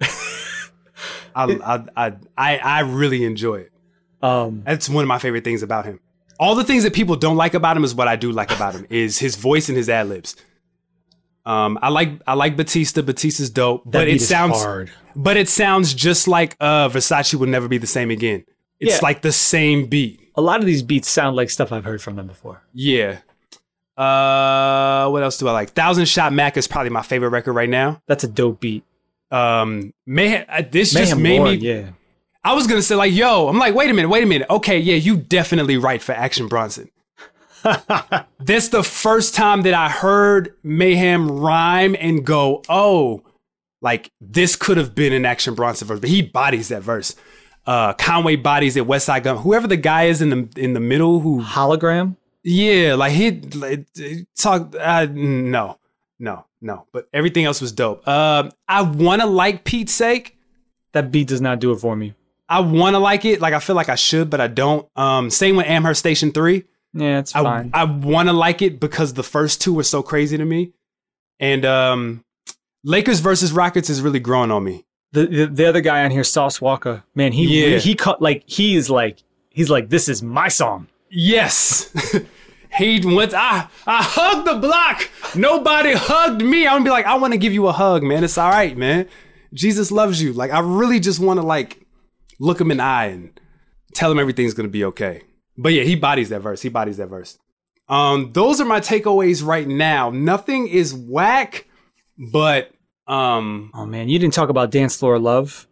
Speaker 3: I really enjoy it. That's one of my favorite things about him. All the things that people don't like about him is what I do like about him, is his voice and his ad-libs. I like Batista. Batista's dope,
Speaker 2: That
Speaker 3: but
Speaker 2: beat
Speaker 3: it
Speaker 2: is
Speaker 3: sounds
Speaker 2: hard.
Speaker 3: But it sounds just like Versace Will Never Be the Same Again. It's
Speaker 2: Yeah.
Speaker 3: like the same beat.
Speaker 2: A lot of these beats sound like stuff I've heard from them before.
Speaker 3: Yeah. What else do I like? Thousand Shot Mac is probably my favorite record right now.
Speaker 2: That's a dope beat.
Speaker 3: Mayhem, this just
Speaker 2: Mayhem
Speaker 3: made
Speaker 2: Lord,
Speaker 3: me.
Speaker 2: yeah.
Speaker 3: I was gonna say like, yo, I'm like, wait a minute. Okay, yeah, you definitely right for Action Bronson. That's the first time that I heard Mayhem rhyme and go, oh, like this could have been an Action Bronson verse, but he bodies that verse. Conway bodies it. Westside Gunn, whoever the guy is in the middle who
Speaker 2: Hologram?
Speaker 3: yeah, like he talk. No, but everything else was dope. I want to like Pete's Sake.
Speaker 2: That beat does not do it for me.
Speaker 3: I want to like it. Like I feel like I should, but I don't. Same with Amherst Station 3.
Speaker 2: Yeah, it's fine.
Speaker 3: I want to like it because the first two were so crazy to me. And Lakers versus Rockets is really growing on me.
Speaker 2: The other guy on here, Sauce Walker, man, he cut like he's like this is my song.
Speaker 3: Yes. He went, I hugged the block. Nobody hugged me. I'm gonna be like, I want to give you a hug, man. It's all right, man. Jesus loves you. Like, I really just want to like look him in the eye and tell him everything's gonna be okay. But yeah, he bodies that verse. Those are my takeaways right now. Nothing is whack, but
Speaker 2: Oh man, you didn't talk about Dance Floor Love.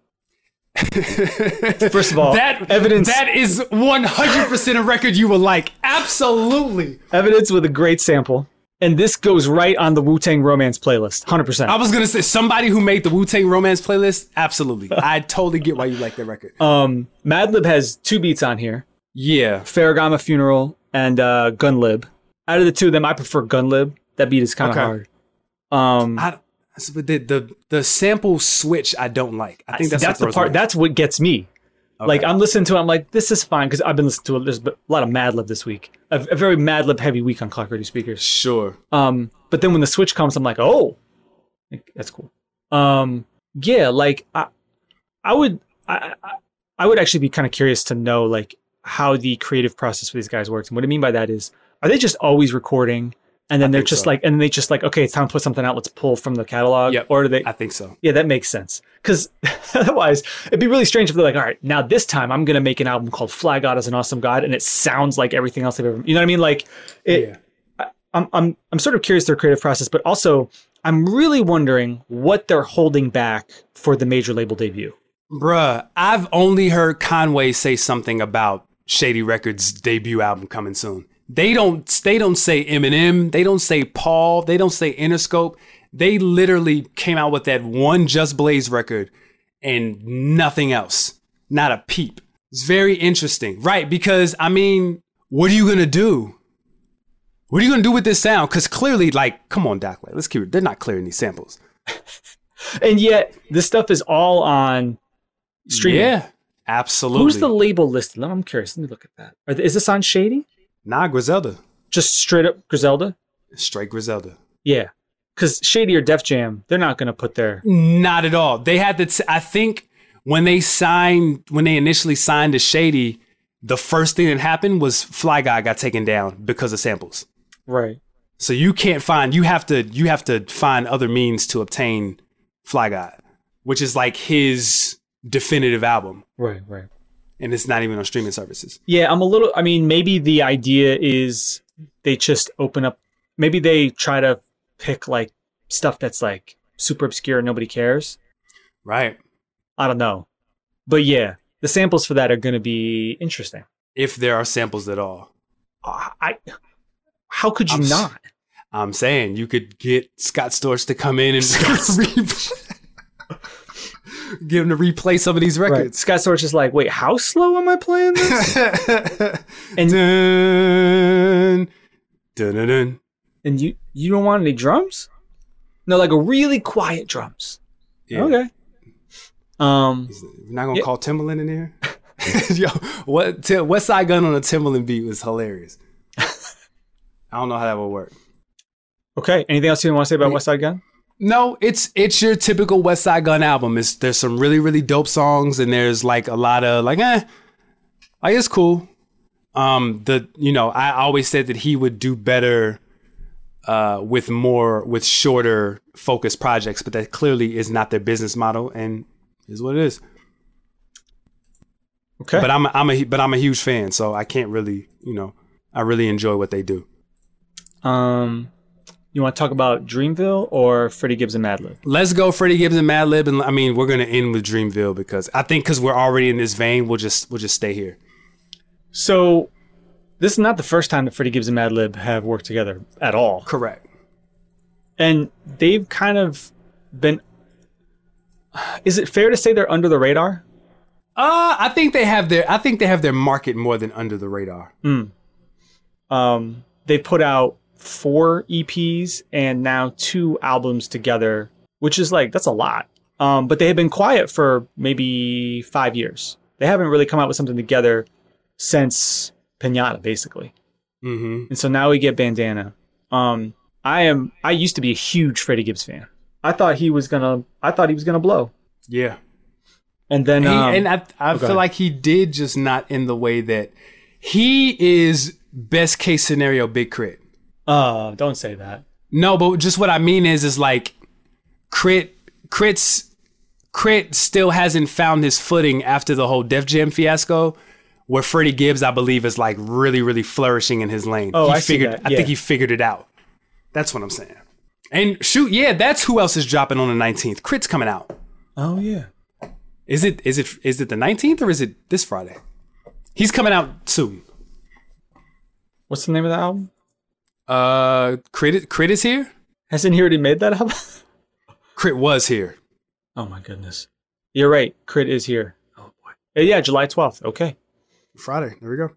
Speaker 2: First of all, evidence
Speaker 3: that is 100% a record you will like. Absolutely.
Speaker 2: Evidence with a great sample. And this goes right on the Wu-Tang Romance playlist. 100%.
Speaker 3: I was going to say, somebody who made the Wu-Tang Romance playlist, absolutely. I totally get why you like that record.
Speaker 2: Madlib has 2 beats on here.
Speaker 3: Yeah.
Speaker 2: Farragamo Funeral and Gunlib. Out of the 2 of them, I prefer Gunlib. That beat is kind of hard.
Speaker 3: The sample switch I don't like. I think that's
Speaker 2: the part. That's what gets me. Okay. Like I'm listening to it, I'm like, this is fine because I've been listening to it. There's a lot of Madlib this week. A very Madlib heavy week on Clock Radio speakers.
Speaker 3: Sure.
Speaker 2: But then when the switch comes, I'm like, oh, that's cool. Yeah, like I would actually be kind of curious to know like how the creative process for these guys works. And what I mean by that is, are they just always recording? And then they're just like, okay, it's time to put something out. Let's pull from the catalog.
Speaker 3: Yep,
Speaker 2: or do they?
Speaker 3: I think so.
Speaker 2: Yeah, that makes sense. Because otherwise, it'd be really strange if they're like, all right, now this time I'm going to make an album called Fly God is an Awesome God. And it sounds like everything else they've ever, you know what I mean? Like, I'm sort of curious their creative process, but also I'm really wondering what they're holding back for the major label debut.
Speaker 3: Bruh, I've only heard Conway say something about Shady Records' debut album coming soon. They don't say Eminem. They don't say Paul. They don't say Interscope. They literally came out with that one Just Blaze record and nothing else. Not a peep. It's very interesting. Right, because, I mean, what are you going to do? What are you going to do with this sound? Because clearly, like, come on, Doc, let's keep it. They're not clearing these samples.
Speaker 2: And yet, this stuff is all on streaming.
Speaker 3: Yeah, absolutely.
Speaker 2: Who's the label listed? I'm curious. Let me look at that. Is this on Shady?
Speaker 3: Nah, Griselda.
Speaker 2: Just straight up Griselda?
Speaker 3: Straight Griselda.
Speaker 2: Yeah. Because Shady or Def Jam, they're not going to put their...
Speaker 3: Not at all. They had to... I think when they initially signed to Shady, the first thing that happened was Fly Guy got taken down because of samples.
Speaker 2: Right.
Speaker 3: So you have to find other means to obtain Fly Guy, which is like his definitive album.
Speaker 2: Right.
Speaker 3: And it's not even on streaming services.
Speaker 2: Yeah, maybe the idea is they just open up, maybe they try to pick like stuff that's like super obscure and nobody cares.
Speaker 3: Right.
Speaker 2: I don't know. But yeah, the samples for that are going to be interesting.
Speaker 3: If there are samples at all.
Speaker 2: How could you not?
Speaker 3: I'm saying you could get Scott Storch to come in and get him to replay some of these records.
Speaker 2: Right. Scott Storch is like, wait, how slow am I playing this? And
Speaker 3: dun.
Speaker 2: And you don't want any drums? No, like a really quiet drums.
Speaker 3: Yeah.
Speaker 2: Okay. Um,
Speaker 3: You're not gonna call Timbaland in here? Yo, West Side Gun on a Timbaland beat was hilarious. I don't know how that would work.
Speaker 2: okay. Anything else you want to say about West Side Gun?
Speaker 3: No, it's your typical West Side Gun album. There's some really, really dope songs, and there's like a lot of like it's cool. I always said that he would do better with shorter focused projects, but that clearly is not their business model, and is what it is.
Speaker 2: Okay.
Speaker 3: But I'm a huge fan, so I can't really, I really enjoy what they do.
Speaker 2: You want to talk about Dreamville or Freddie Gibbs and Madlib?
Speaker 3: Let's go Freddie Gibbs and Madlib, and I mean we're gonna end with Dreamville because we're already in this vein, we'll just stay here.
Speaker 2: So this is not the first time that Freddie Gibbs and Madlib have worked together at all.
Speaker 3: Correct.
Speaker 2: And they've kind of been. Is it fair to say they're under the radar?
Speaker 3: I think they have their market more than under the radar.
Speaker 2: They put out 4 EPs and now 2 albums together, which is that's a lot. But they have been quiet for maybe 5 years. They haven't really come out with something together since Pinata, basically.
Speaker 3: Mm-hmm.
Speaker 2: And so now we get Bandana. I used to be a huge Freddie Gibbs fan. I thought he was gonna blow.
Speaker 3: Yeah.
Speaker 2: And then
Speaker 3: I feel like he did, just not in the way that he is best case scenario Big Crit.
Speaker 2: Don't say that.
Speaker 3: No, but just what I mean is like Crit still hasn't found his footing after the whole Def Jam fiasco, where Freddie Gibbs, I believe, is like really, really flourishing in his lane.
Speaker 2: I see that.
Speaker 3: I think he figured it out. That's what I'm saying. And shoot, yeah, that's who else is dropping on the 19th. Crit's coming out.
Speaker 2: Oh yeah.
Speaker 3: Is it the 19th or is it this Friday? He's coming out soon.
Speaker 2: What's the name of the album?
Speaker 3: Crit is here?
Speaker 2: Hasn't he already made that album?
Speaker 3: Crit was here.
Speaker 2: Oh my goodness. You're right. Crit is here. Oh boy. Yeah, July 12th. Okay.
Speaker 3: Friday. There we go.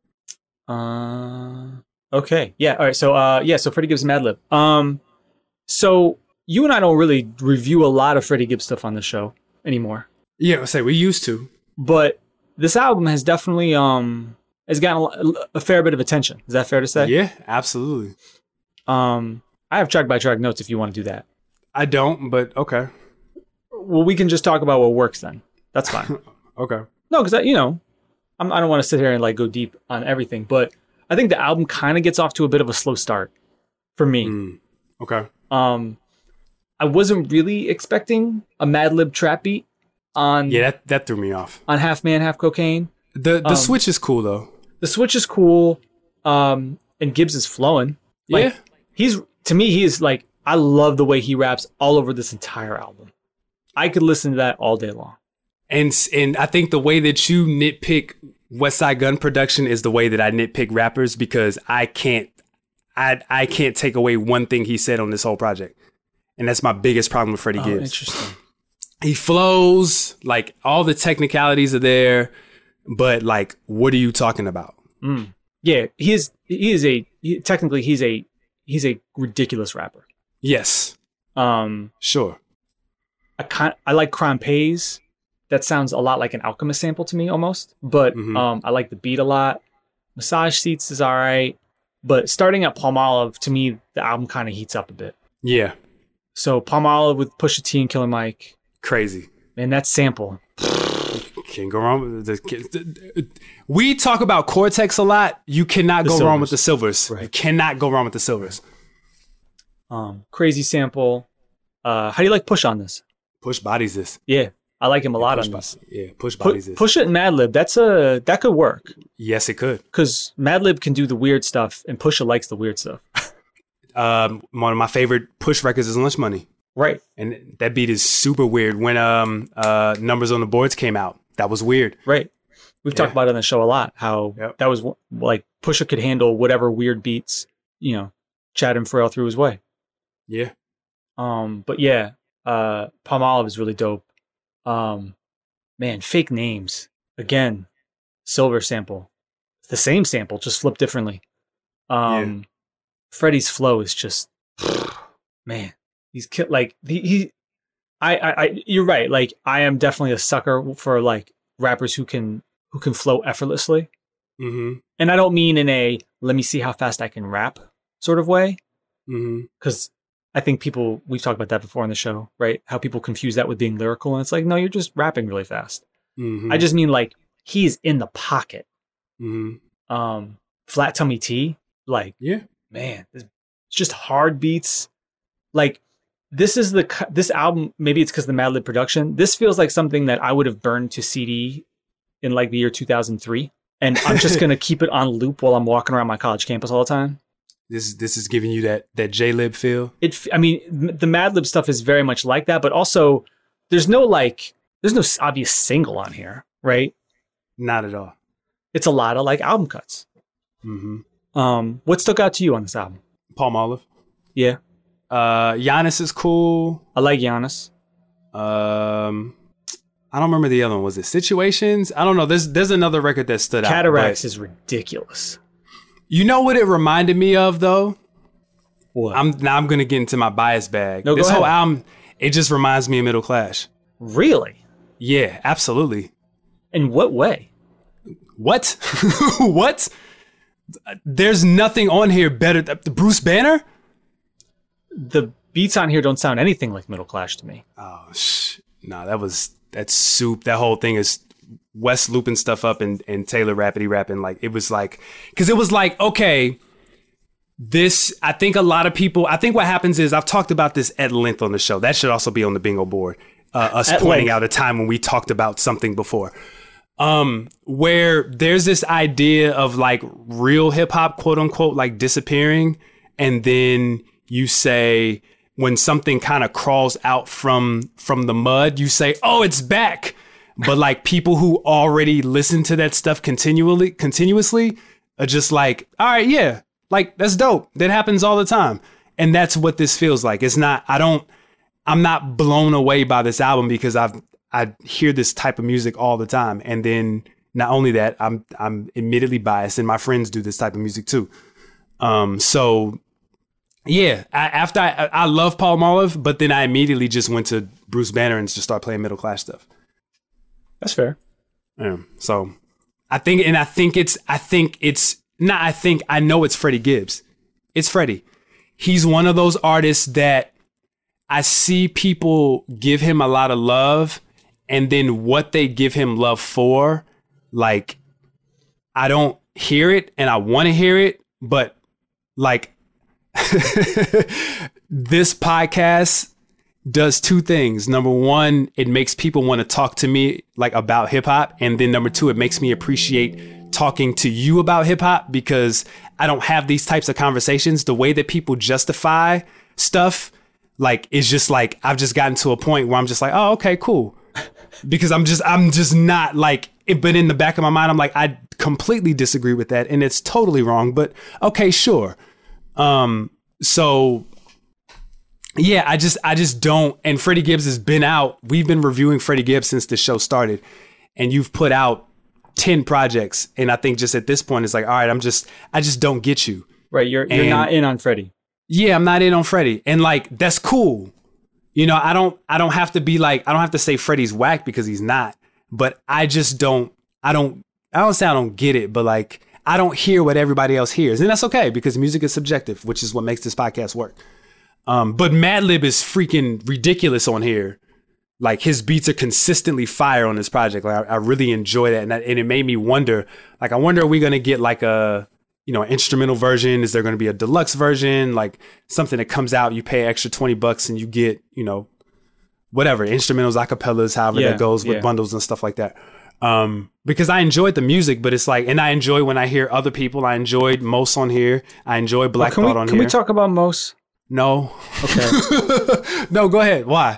Speaker 2: Okay. Yeah. All right. So Freddie Gibbs and Madlib. So you and I don't really review a lot of Freddie Gibbs stuff on the show anymore.
Speaker 3: Yeah, we used to.
Speaker 2: But this album has definitely has gotten a fair bit of attention. Is that fair to say?
Speaker 3: Yeah, absolutely.
Speaker 2: I have track by track notes if you want to do that.
Speaker 3: I don't, but okay.
Speaker 2: Well, we can just talk about what works then. That's fine.
Speaker 3: Okay.
Speaker 2: No, because I don't want to sit here and go deep on everything, but I think the album kind of gets off to a bit of a slow start for me.
Speaker 3: Okay.
Speaker 2: I wasn't really expecting a Madlib trap beat on.
Speaker 3: Yeah, that threw me off.
Speaker 2: On Half Man, Half Cocaine.
Speaker 3: The switch is cool though.
Speaker 2: The switch is cool. And Gibbs is flowing.
Speaker 3: Yeah.
Speaker 2: He is I love the way he raps all over this entire album. I could listen to that all day long.
Speaker 3: And I think the way that you nitpick West Side Gun production is the way that I nitpick rappers, because I can't take away one thing he said on this whole project. And that's my biggest problem with Freddie Gibbs.
Speaker 2: Interesting.
Speaker 3: He flows, all the technicalities are there, but what are you talking about?
Speaker 2: Yeah, he's a ridiculous rapper.
Speaker 3: Yes. Sure.
Speaker 2: I like Crime Pays. That sounds a lot like an Alchemist sample to me almost, but I like the beat a lot. Massage Seats is all right, but starting at Palmolive, to me, the album kind of heats up a bit.
Speaker 3: Yeah.
Speaker 2: So Palmolive with Pusha T and Killer Mike.
Speaker 3: Crazy.
Speaker 2: Man, that sample.
Speaker 3: Can't go wrong with this. We talk about Cortex a lot. You cannot go wrong with the Silvers. Right. You cannot go wrong with the Silvers.
Speaker 2: Crazy sample. How do you like Push on this?
Speaker 3: Push bodies this.
Speaker 2: Yeah, I like him a lot on this.
Speaker 3: Push bodies this.
Speaker 2: Push it and Madlib. That could work.
Speaker 3: Yes, it could.
Speaker 2: Because Madlib can do the weird stuff, and Pusha likes the weird stuff.
Speaker 3: One of my favorite Push records is Lunch Money.
Speaker 2: Right.
Speaker 3: And that beat is super weird. When Numbers on the Boards came out, that was weird.
Speaker 2: Right. We've talked about it on the show a lot, how that was Pusha could handle whatever weird beats, Chad and Pharrell threw his way.
Speaker 3: Yeah.
Speaker 2: But yeah, Palmolive is really dope. Man, Fake Names. Again, Silver sample. The same sample, just flipped differently. Freddie's flow is just, man. He's he You're right. Like, I am definitely a sucker for like rappers who can flow effortlessly.
Speaker 3: Mm-hmm.
Speaker 2: And I don't mean in a let me see how fast I can rap sort of way. Because I think we've talked about that before on the show, right? How people confuse that with being lyrical. And it's like, no, you're just rapping really fast. I just mean like he's in the pocket. Flat Tummy Tea, like, man, it's just hard beats. Like, this album, maybe it's because of the Madlib production. This feels like something that I would have burned to CD in like the year 2003. And I'm just going to keep it on loop while I'm walking around my college campus all the time.
Speaker 3: This is giving you that J-Lib feel?
Speaker 2: I mean, the Madlib stuff is very much like that, but also there's no obvious single on here, right?
Speaker 3: Not at all.
Speaker 2: It's a lot of like album cuts. What stuck out to you on this album?
Speaker 3: Palmolive.
Speaker 2: Yeah.
Speaker 3: Giannis is cool.
Speaker 2: I like Giannis.
Speaker 3: I don't remember the other one. Was it Situations? I don't know. There's another record that stood out.
Speaker 2: Cataracts is ridiculous.
Speaker 3: You know what it reminded me of, though?
Speaker 2: What?
Speaker 3: I'm going to get into my bias bag.
Speaker 2: No,
Speaker 3: this
Speaker 2: go
Speaker 3: whole
Speaker 2: ahead.
Speaker 3: album, it just reminds me of Middle Clash.
Speaker 2: Really?
Speaker 3: Yeah, absolutely.
Speaker 2: In what way?
Speaker 3: What? What? There's nothing on here better. Bruce Banner?
Speaker 2: The beats on here don't sound anything like Middle Clash to me.
Speaker 3: Oh, no, that's soup. That whole thing is Wes looping stuff up and Taylor rapping. Like, it was like, because it was like, okay, I think a lot of people, I think what happens is, I've talked about this at length on the show. That should also be on the bingo board. Us
Speaker 2: At
Speaker 3: pointing
Speaker 2: length.
Speaker 3: out a time when we talked about something before. Where there's this idea of like real hip hop, quote unquote, like disappearing. And then you say, when something kind of crawls out from the mud, you say, oh, it's back. But like people who already listen to that stuff continuously are just like, all right, yeah, like that's dope. That happens all the time. And that's what this feels like. It's not, I'm not blown away by this album because I hear this type of music all the time. And then not only that, I'm admittedly biased and my friends do this type of music too. So yeah, I love Palmolive, but then I immediately just went to Bruce Banner and just started playing Middle Clash stuff.
Speaker 2: That's fair.
Speaker 3: Yeah. So I know it's Freddie Gibbs. It's Freddie. He's one of those artists that I see people give him a lot of love, and then what they give him love for, like, I don't hear it and I want to hear it, but like this podcast does two things. Number one, it makes people want to talk to me like about hip hop. And then number two, it makes me appreciate talking to you about hip hop because I don't have these types of conversations. The way that people justify stuff, like, is just like, I've just gotten to a point where I'm just like, oh, okay, cool. Because I'm just not like, but in the back of my mind, I'm like, I completely disagree with that. And it's totally wrong, but okay, sure. So yeah, I just don't. And Freddie Gibbs has been out. We've been reviewing Freddie Gibbs since the show started, and you've put out 10 projects. And I think just at this point, it's like, all right, I just don't get you.
Speaker 2: Right. You're not in on Freddie. Yeah,
Speaker 3: I'm not in on Freddie. And like, that's cool. You know, I don't have to be like, I don't have to say Freddie's whack because he's not, but I just don't say I don't get it, but like, I don't hear what everybody else hears. And that's okay because music is subjective, which is what makes this podcast work. But Madlib is freaking ridiculous on here. Like, his beats are consistently fire on this project. Like, I really enjoy that. And it made me wonder, like, I wonder, are we going to get like a, you know, instrumental version? Is there going to be a deluxe version? Like something that comes out, you pay extra $20 and you get, you know, whatever, instrumentals, acapellas, however that goes with bundles and stuff like that. Because I enjoyed the music, but it's like, and I enjoy when I hear other people. I enjoyed Mos on here. I enjoy Black Thought on here.
Speaker 2: Can we talk about Mos?
Speaker 3: No.
Speaker 2: Okay.
Speaker 3: No, go ahead. Why?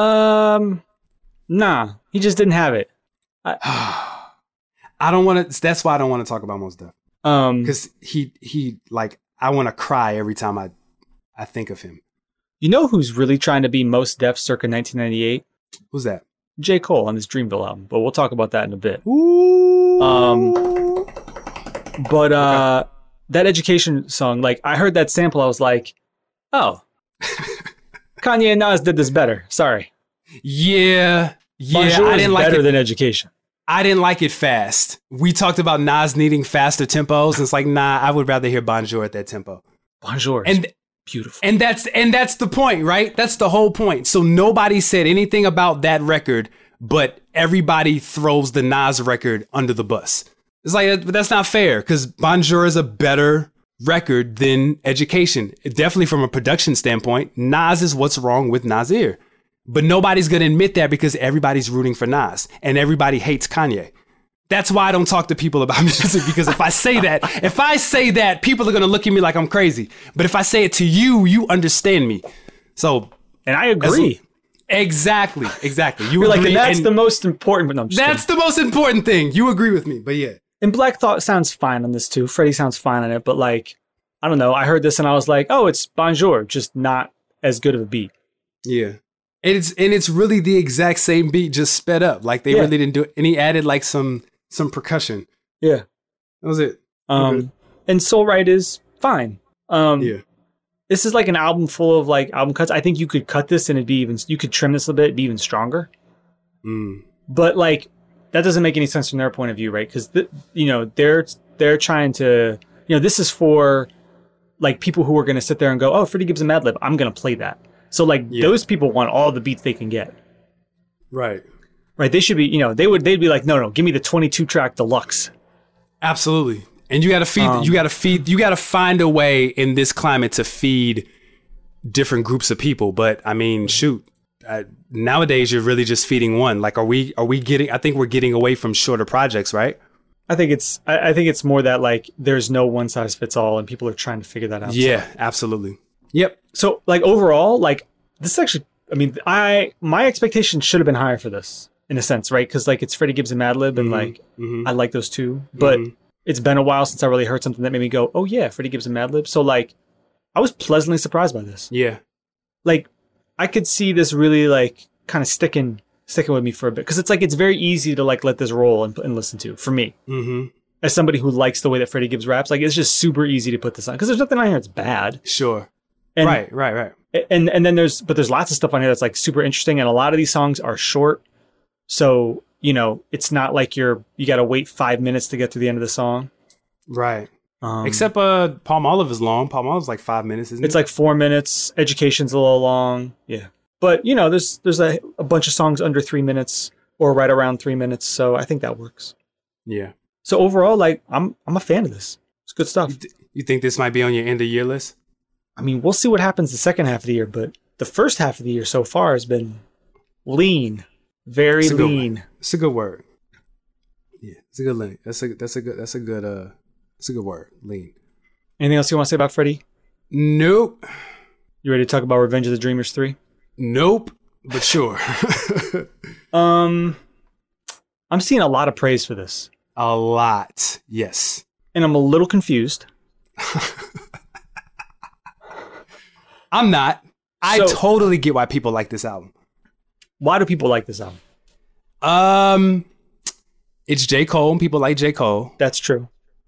Speaker 2: Nah, he just didn't have it.
Speaker 3: I don't want to. That's why I don't want to talk about Mos Def. Because he like, I want to cry every time I think of him.
Speaker 2: You know who's really trying to be Mos Def circa 1998?
Speaker 3: Who's that?
Speaker 2: J. Cole on his Dreamville album, but we'll talk about that in a bit.
Speaker 3: Ooh.
Speaker 2: But that Education song, like, I heard that sample, I was like, oh, Kanye and Nas did this better. Sorry.
Speaker 3: Yeah.
Speaker 2: Bonjour
Speaker 3: I
Speaker 2: is
Speaker 3: didn't like
Speaker 2: better
Speaker 3: it.
Speaker 2: than Education.
Speaker 3: I didn't like it fast. We talked about Nas needing faster tempos. And it's like, nah, I would rather hear Bonjour at that tempo.
Speaker 2: Bonjour is
Speaker 3: And
Speaker 2: beautiful.
Speaker 3: And that's the point, right? That's the whole point. So nobody said anything about that record, but everybody throws the Nas record under the bus. It's like, but that's not fair, because Bonjour is a better record than Education. Definitely from a production standpoint, Nas is what's wrong with Nasir. But nobody's going to admit that because everybody's rooting for Nas and everybody hates Kanye. That's why I don't talk to people about music, because if I say that, people are going to look at me like I'm crazy. But if I say it to you, you understand me. So,
Speaker 2: And I agree.
Speaker 3: Exactly.
Speaker 2: You're like,
Speaker 3: agree,
Speaker 2: and that's
Speaker 3: and
Speaker 2: the most important. But no, I'm just
Speaker 3: that's
Speaker 2: kidding.
Speaker 3: the most important thing. You agree with me, but yeah.
Speaker 2: And Black Thought sounds fine on this too. Freddie sounds fine on it, but like, I don't know. I heard this and I was like, oh, it's Bonjour, just not as good of a beat.
Speaker 3: Yeah. And it's really the exact same beat, just sped up. Like they really didn't do it. And he added like some percussion.
Speaker 2: Yeah.
Speaker 3: That was it.
Speaker 2: And Soul Right is fine.
Speaker 3: Yeah.
Speaker 2: This is like an album full of like album cuts. I think you could cut this and you could trim this a bit, it'd be even stronger. But like, that doesn't make any sense from their point of view, right? Because they're trying to, this is for like people who are going to sit there and go, oh, Freddie Gibbs and Madlib, I'm going to play that. So like those people want all the beats they can get.
Speaker 3: Right.
Speaker 2: Right. They should be, they'd be like, no, give me the 22 track deluxe.
Speaker 3: Absolutely. And you got to find a way in this climate to feed different groups of people. But I mean, shoot, nowadays you're really just feeding one. Like, I think we're getting away from shorter projects, right?
Speaker 2: I think it's more that like there's no one size fits all and people are trying to figure that out.
Speaker 3: Yeah, absolutely. Yep.
Speaker 2: So like overall, like this is actually, I mean, my expectations should have been higher for this in a sense, right? Because like it's Freddie Gibbs and Madlib and I like those two, but it's been a while since I really heard something that made me go, oh yeah, Freddie Gibbs and Madlib. So like I was pleasantly surprised by this.
Speaker 3: Yeah.
Speaker 2: Like I could see this really like kind of sticking with me for a bit, because it's like it's very easy to like let this roll and listen to for me. As somebody who likes the way that Freddie Gibbs raps, like it's just super easy to put this on because there's nothing on here that's bad.
Speaker 3: Sure.
Speaker 2: And,
Speaker 3: right.
Speaker 2: And then there's lots of stuff on here that's like super interesting, and a lot of these songs are short, so it's not like you got to wait 5 minutes to get to the end of the song.
Speaker 3: Right. Except Palm Olive is long. Palm Olive's like 5 minutes, isn't it?
Speaker 2: It's like 4 minutes. Education's a little long. Yeah. But there's a bunch of songs under 3 minutes or right around 3 minutes, so I think that works.
Speaker 3: Yeah.
Speaker 2: So overall, like I'm a fan of this. It's good stuff.
Speaker 3: You think this might be on your end of year list?
Speaker 2: I mean, we'll see what happens the second half of the year, but the first half of the year so far has been lean, very lean.
Speaker 3: It's a good word. Yeah, it's a good link. That's a good word. Lean.
Speaker 2: Anything else you want to say about Freddie?
Speaker 3: Nope.
Speaker 2: You ready to talk about Revenge of the Dreamers 3?
Speaker 3: Nope. But sure.
Speaker 2: I'm seeing a lot of praise for this.
Speaker 3: A lot. Yes.
Speaker 2: And I'm a little confused.
Speaker 3: I'm not. I totally get why people like this album.
Speaker 2: Why do people like this album?
Speaker 3: It's J. Cole, and people like J. Cole.
Speaker 2: That's true.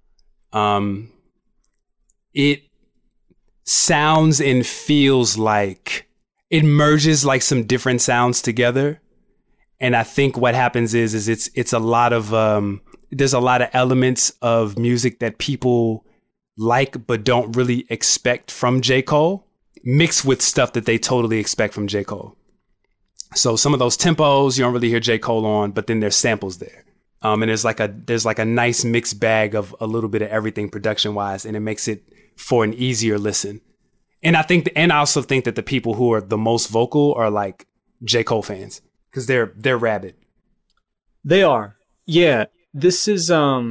Speaker 3: It sounds and feels like it merges like some different sounds together. And I think what happens is it's a lot of there's a lot of elements of music that people like but don't really expect from J. Cole, mixed with stuff that they totally expect from J. Cole. So some of those tempos you don't really hear J. Cole on, but then there's samples there. And there's like a nice mixed bag of a little bit of everything production wise, and it makes it for an easier listen. And I also think that the people who are the most vocal are like J. Cole fans, because they're rabid.
Speaker 2: They are. Yeah. This is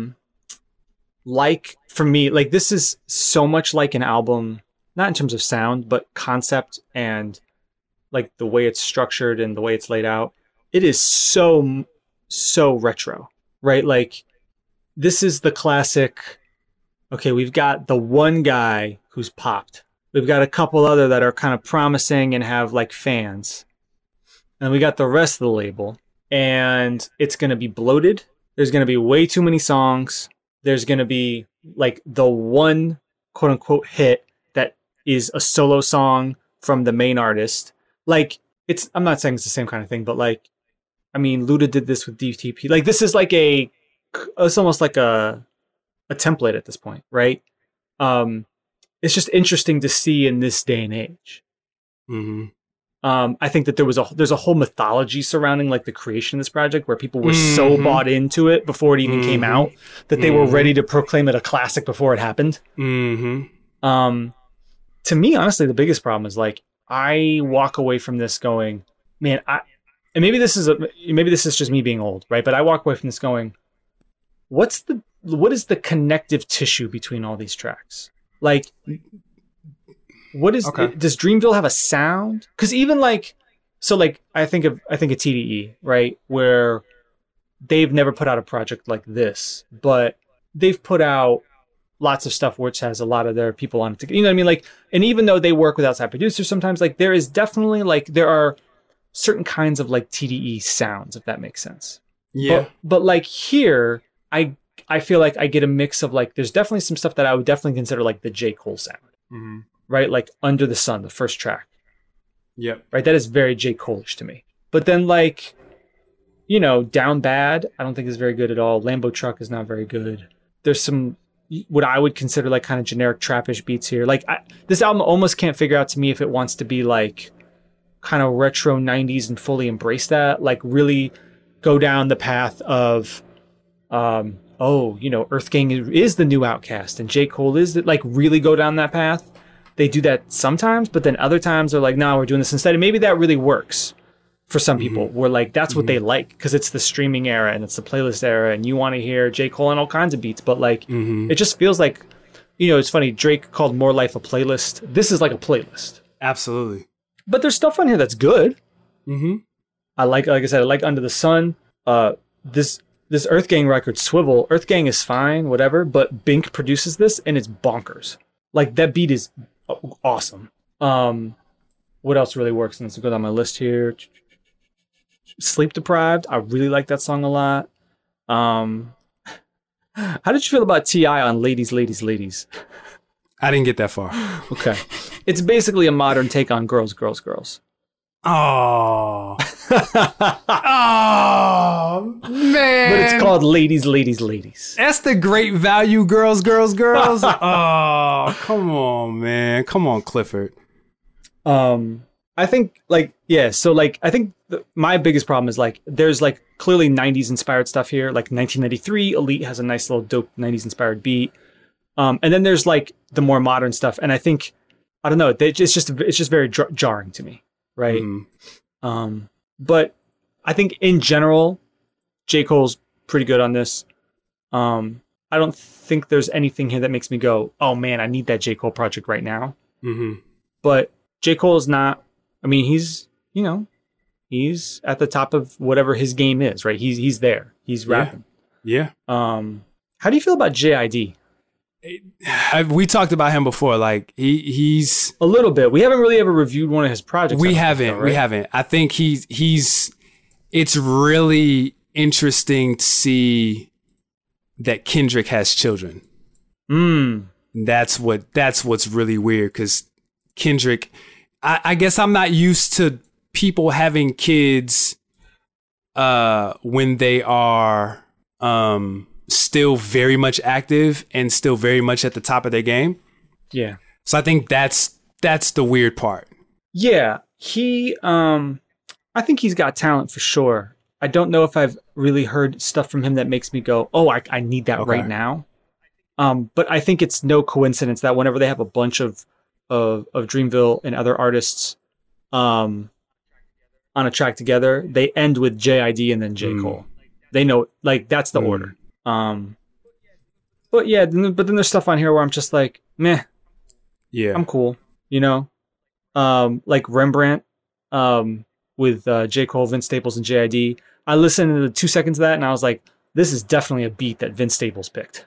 Speaker 2: like for me, like this is so much like an album, not in terms of sound, but concept and like the way it's structured and the way it's laid out. It is so retro, right? Like this is the classic. Okay, we've got the one guy who's popped. We've got a couple other that are kind of promising and have like fans. And we got the rest of the label, and it's going to be bloated. There's going to be way too many songs. There's going to be like the one quote unquote hit that is a solo song from the main artist. Like I'm not saying it's the same kind of thing, but like, I mean, Luda did this with DTP. Like, this is like it's almost like a template at this point, right? It's just interesting to see in this day and age.
Speaker 3: Mm-hmm.
Speaker 2: I think that there's a whole mythology surrounding like the creation of this project where people were so bought into it before it even came out that they were ready to proclaim it a classic before it happened.
Speaker 3: Mm-hmm.
Speaker 2: To me, honestly, the biggest problem is like I walk away from this going, man, and maybe this is just me being old, right? But I walk away from this going, what is the connective tissue between all these tracks? Like, what is does Dreamville have a sound? Because even like, so like I think of TDE, right, where they've never put out a project like this, but they've put out lots of stuff which has a lot of their people on it. You know what I mean? Like, and even though they work with outside producers sometimes, like there is definitely like there are certain kinds of like TDE sounds, if that makes sense.
Speaker 3: Yeah.
Speaker 2: But like here, I feel like I get a mix of like there's definitely some stuff that I would definitely consider like the J. Cole sound.
Speaker 3: Mm-hmm.
Speaker 2: Right? Like Under the Sun, the first track.
Speaker 3: Yep.
Speaker 2: Right? That is very J. Cole-ish to me. But then like, you know, Down Bad, I don't think is very good at all. Lambo Truck is not very good. There's some what I would consider like kind of generic trappish beats here. Like this album almost can't figure out to me if it wants to be like kind of retro 90s and fully embrace that. Like really go down the path of you know, Earth Gang is the new Outkast and J. Cole is like really go down that path. They do that sometimes, but then other times they're like, no, we're doing this instead. And maybe that really works for some people where like that's what they like because it's the streaming era and it's the playlist era and you want to hear J. Cole and all kinds of beats. But like it just feels like, you know, it's funny. Drake called More Life a playlist. This is like a playlist.
Speaker 3: Absolutely.
Speaker 2: But there's stuff on here that's good.
Speaker 3: Mm-hmm.
Speaker 2: Like I said, I like Under the Sun. This Earth Gang record, Swivel, Earth Gang is fine, whatever, but Bink produces this and it's bonkers. Like that beat is awesome. What else really works? And let's go down my list here. Sleep Deprived. I really like that song a lot. How did you feel about T.I. on Ladies, Ladies, Ladies?
Speaker 3: I didn't get that far.
Speaker 2: Okay. It's basically a modern take on Girls, Girls, Girls.
Speaker 3: Oh. Oh, man.
Speaker 2: But it's called Ladies, Ladies, Ladies.
Speaker 3: That's the great value, Girls, Girls, Girls. Oh, come on, man. Come on, Clifford.
Speaker 2: I think like, yeah, so like, I think my biggest problem is like, there's like clearly 90s inspired stuff here. Like 1993, Elite has a nice little dope 90s inspired beat. And then there's like the more modern stuff. And I think, I don't know, it's just very jarring to me. Right. But I think in general, J. Cole's pretty good on this. I don't think there's anything here that makes me go, oh man, I need that J. Cole project right now.
Speaker 3: Mm-hmm.
Speaker 2: But J. Cole is not, I mean, he's at the top of whatever his game is, right? He's there. He's rapping.
Speaker 3: Yeah.
Speaker 2: How do you feel about JID?
Speaker 3: We talked about him before. Like he's
Speaker 2: a little bit. We haven't really ever reviewed one of his projects.
Speaker 3: We haven't. I think it's really interesting to see that Kendrick has children. That's what's really weird because Kendrick, I guess I'm not used to people having kids when they are still very much active and still very much at the top of their game.
Speaker 2: Yeah.
Speaker 3: So I think that's the weird part.
Speaker 2: Yeah. I think he's got talent for sure. I don't know if I've really heard stuff from him that makes me go, oh, I need that right now. But I think it's no coincidence that whenever they have a bunch of Dreamville and other artists on a track together, they end with JID and then J. Cole. They know, like, that's the order. But yeah, but then there's stuff on here where I'm just like, meh.
Speaker 3: Yeah.
Speaker 2: I'm cool, you know? Like Rembrandt with J. Cole, Vince Staples, and JID. I listened to the 2 seconds of that and I was like, this is definitely a beat that Vince Staples picked.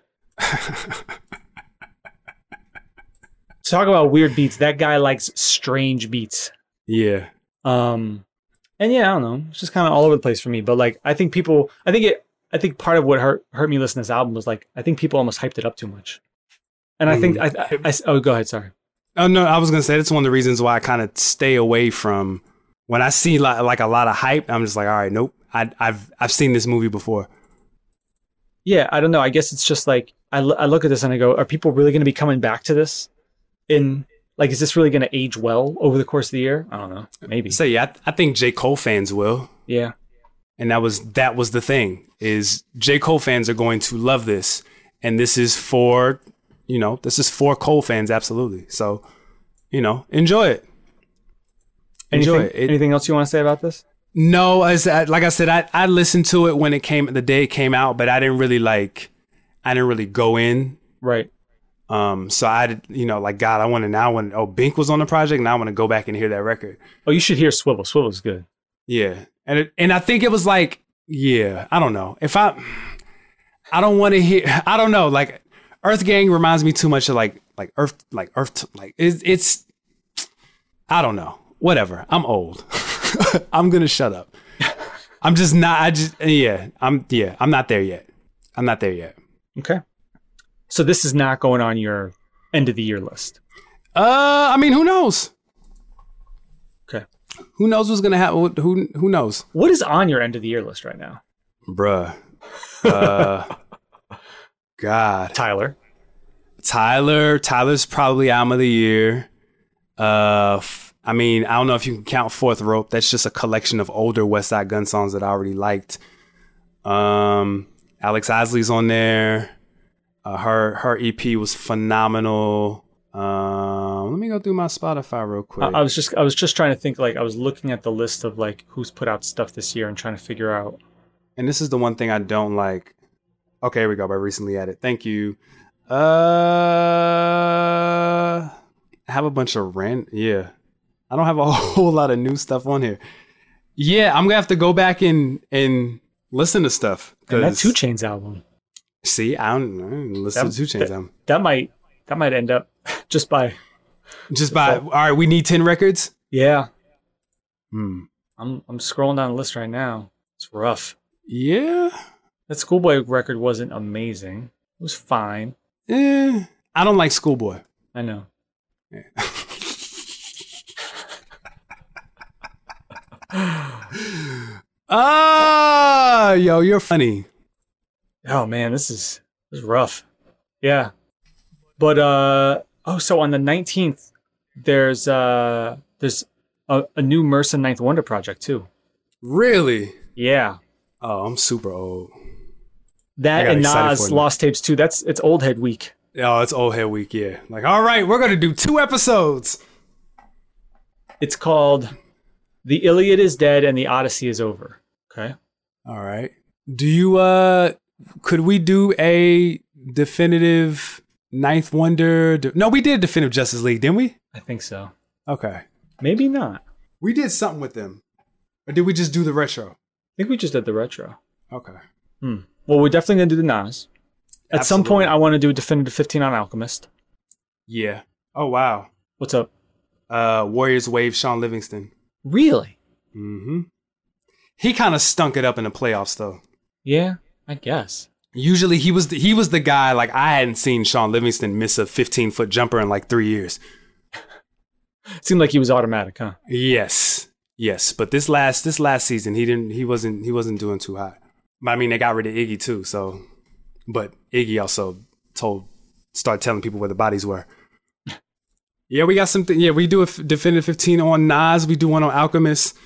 Speaker 2: Talk about weird beats. That guy likes strange beats.
Speaker 3: Yeah.
Speaker 2: And yeah, I don't know. It's just kind of all over the place for me. But like, I think part of what hurt me listening to this album was like, I think people almost hyped it up too much. And I think oh, go ahead. Sorry.
Speaker 3: Oh no, I was gonna say that's one of the reasons why I kind of stay away from when I see like a lot of hype, I'm just like, all right, nope. I've seen this movie before.
Speaker 2: Yeah, I don't know. I guess it's just like I look at this and I go, are people really going to be coming back to this? Like, is this really going to age well over the course of the year? I don't know. Maybe.
Speaker 3: So yeah, I think J. Cole fans will.
Speaker 2: Yeah.
Speaker 3: And that was the thing, is J. Cole fans are going to love this. And this is for Cole fans, absolutely. So, enjoy it.
Speaker 2: Anything else you want to say about this?
Speaker 3: No, like I said, I listened to it when the day it came out, but I didn't really go in.
Speaker 2: Right.
Speaker 3: So I did, God, Bink was on the project. Now I want to go back and hear that record.
Speaker 2: Oh, you should hear Swivel. Swivel's good.
Speaker 3: Yeah. And I think it was like, yeah, I don't know. I don't want to hear, I don't know. Like Earth Gang reminds me too much of like Earth, it's, I don't know. Whatever. I'm old. I'm going to shut up. I'm not there yet. I'm not there yet.
Speaker 2: Okay. So this is not going on your end of the year list.
Speaker 3: I mean, who knows?
Speaker 2: Okay.
Speaker 3: Who knows what's gonna happen? Who knows?
Speaker 2: What is on your end of the year list right now?
Speaker 3: Bruh. God. Tyler's probably album of the year. I mean, I don't know if you can count Fourth Rope. That's just a collection of older West Side Gun songs that I already liked. Alex Isley's on there. Her EP was phenomenal. Let me go through my Spotify real quick.
Speaker 2: I was just trying to think, like, I was looking at the list of like who's put out stuff this year and trying to figure out.
Speaker 3: And this is the one thing I don't like. Okay, here we go. By recently added. Thank you. I have a bunch of yeah. I don't have a whole lot of new stuff on here. Yeah, I'm gonna have to go back and listen to stuff.
Speaker 2: And that 2 Chainz album.
Speaker 3: See, I don't listen to 2 Chainz album.
Speaker 2: That might end up just by.
Speaker 3: All right, we need 10 records.
Speaker 2: Yeah. I'm scrolling down the list right now. It's rough.
Speaker 3: Yeah.
Speaker 2: That Schoolboy record wasn't amazing. It was fine.
Speaker 3: I don't like Schoolboy.
Speaker 2: I know.
Speaker 3: Yeah. Yo, you're funny.
Speaker 2: Oh man, this is rough. Yeah. But so on the 19th there's a new Mersa Ninth Wonder project too.
Speaker 3: Really?
Speaker 2: Yeah.
Speaker 3: Oh, I'm super old.
Speaker 2: That and Nas Lost Tapes 2. It's Old Head Week.
Speaker 3: Oh, it's Old Head Week, yeah. Like, all right, we're gonna do 2 episodes.
Speaker 2: It's called The Iliad is Dead and the Odyssey is Over. Okay.
Speaker 3: All right. Do you could we do a definitive Ninth Wonder? No, we did definitive Justice League, didn't we?
Speaker 2: I think so.
Speaker 3: Okay.
Speaker 2: Maybe not.
Speaker 3: We did something with them. Or did we just do the retro?
Speaker 2: I think we just did the retro.
Speaker 3: Okay.
Speaker 2: Well, we're definitely going to do the Nas. At some point, I want to do a definitive 15 on Alchemist.
Speaker 3: Yeah. Oh, wow.
Speaker 2: What's up?
Speaker 3: Warriors Wave, Sean Livingston.
Speaker 2: Really?
Speaker 3: Mm-hmm. He kind of stunk it up in the playoffs, though.
Speaker 2: Yeah, I guess.
Speaker 3: Usually, he was the guy, like, I hadn't seen Sean Livingston miss a 15-foot jumper in like 3 years.
Speaker 2: Seemed like he was automatic, huh?
Speaker 3: Yes. But this last season, he wasn't doing too hot. But I mean, they got rid of Iggy too, so. But Iggy also started telling people where the bodies were. Yeah, we got something. Yeah, we do a definitive 15 on Nas. We do one on Alchemist.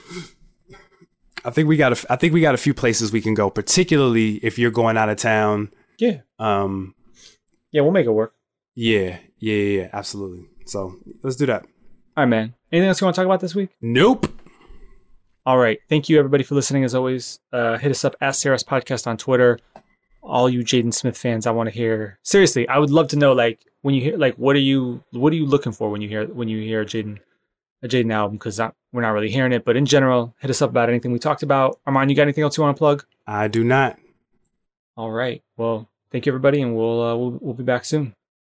Speaker 3: I think we got a few places we can go, particularly if you're going out of town.
Speaker 2: Yeah. Yeah, we'll make it work.
Speaker 3: Yeah, absolutely. So let's do that.
Speaker 2: All right, man. Anything else you want to talk about this week?
Speaker 3: Nope.
Speaker 2: All right. Thank you, everybody, for listening. As always, hit us up at CRS Podcast on Twitter. All you Jaden Smith fans, I want to hear. Seriously, I would love to know, like, when you hear, like, what are you looking for when you hear a Jaden album? Because we're not really hearing it. But in general, hit us up about anything we talked about. Armand, you got anything else you want to plug?
Speaker 3: I do not.
Speaker 2: All right. Well, thank you, everybody, and we'll be back soon.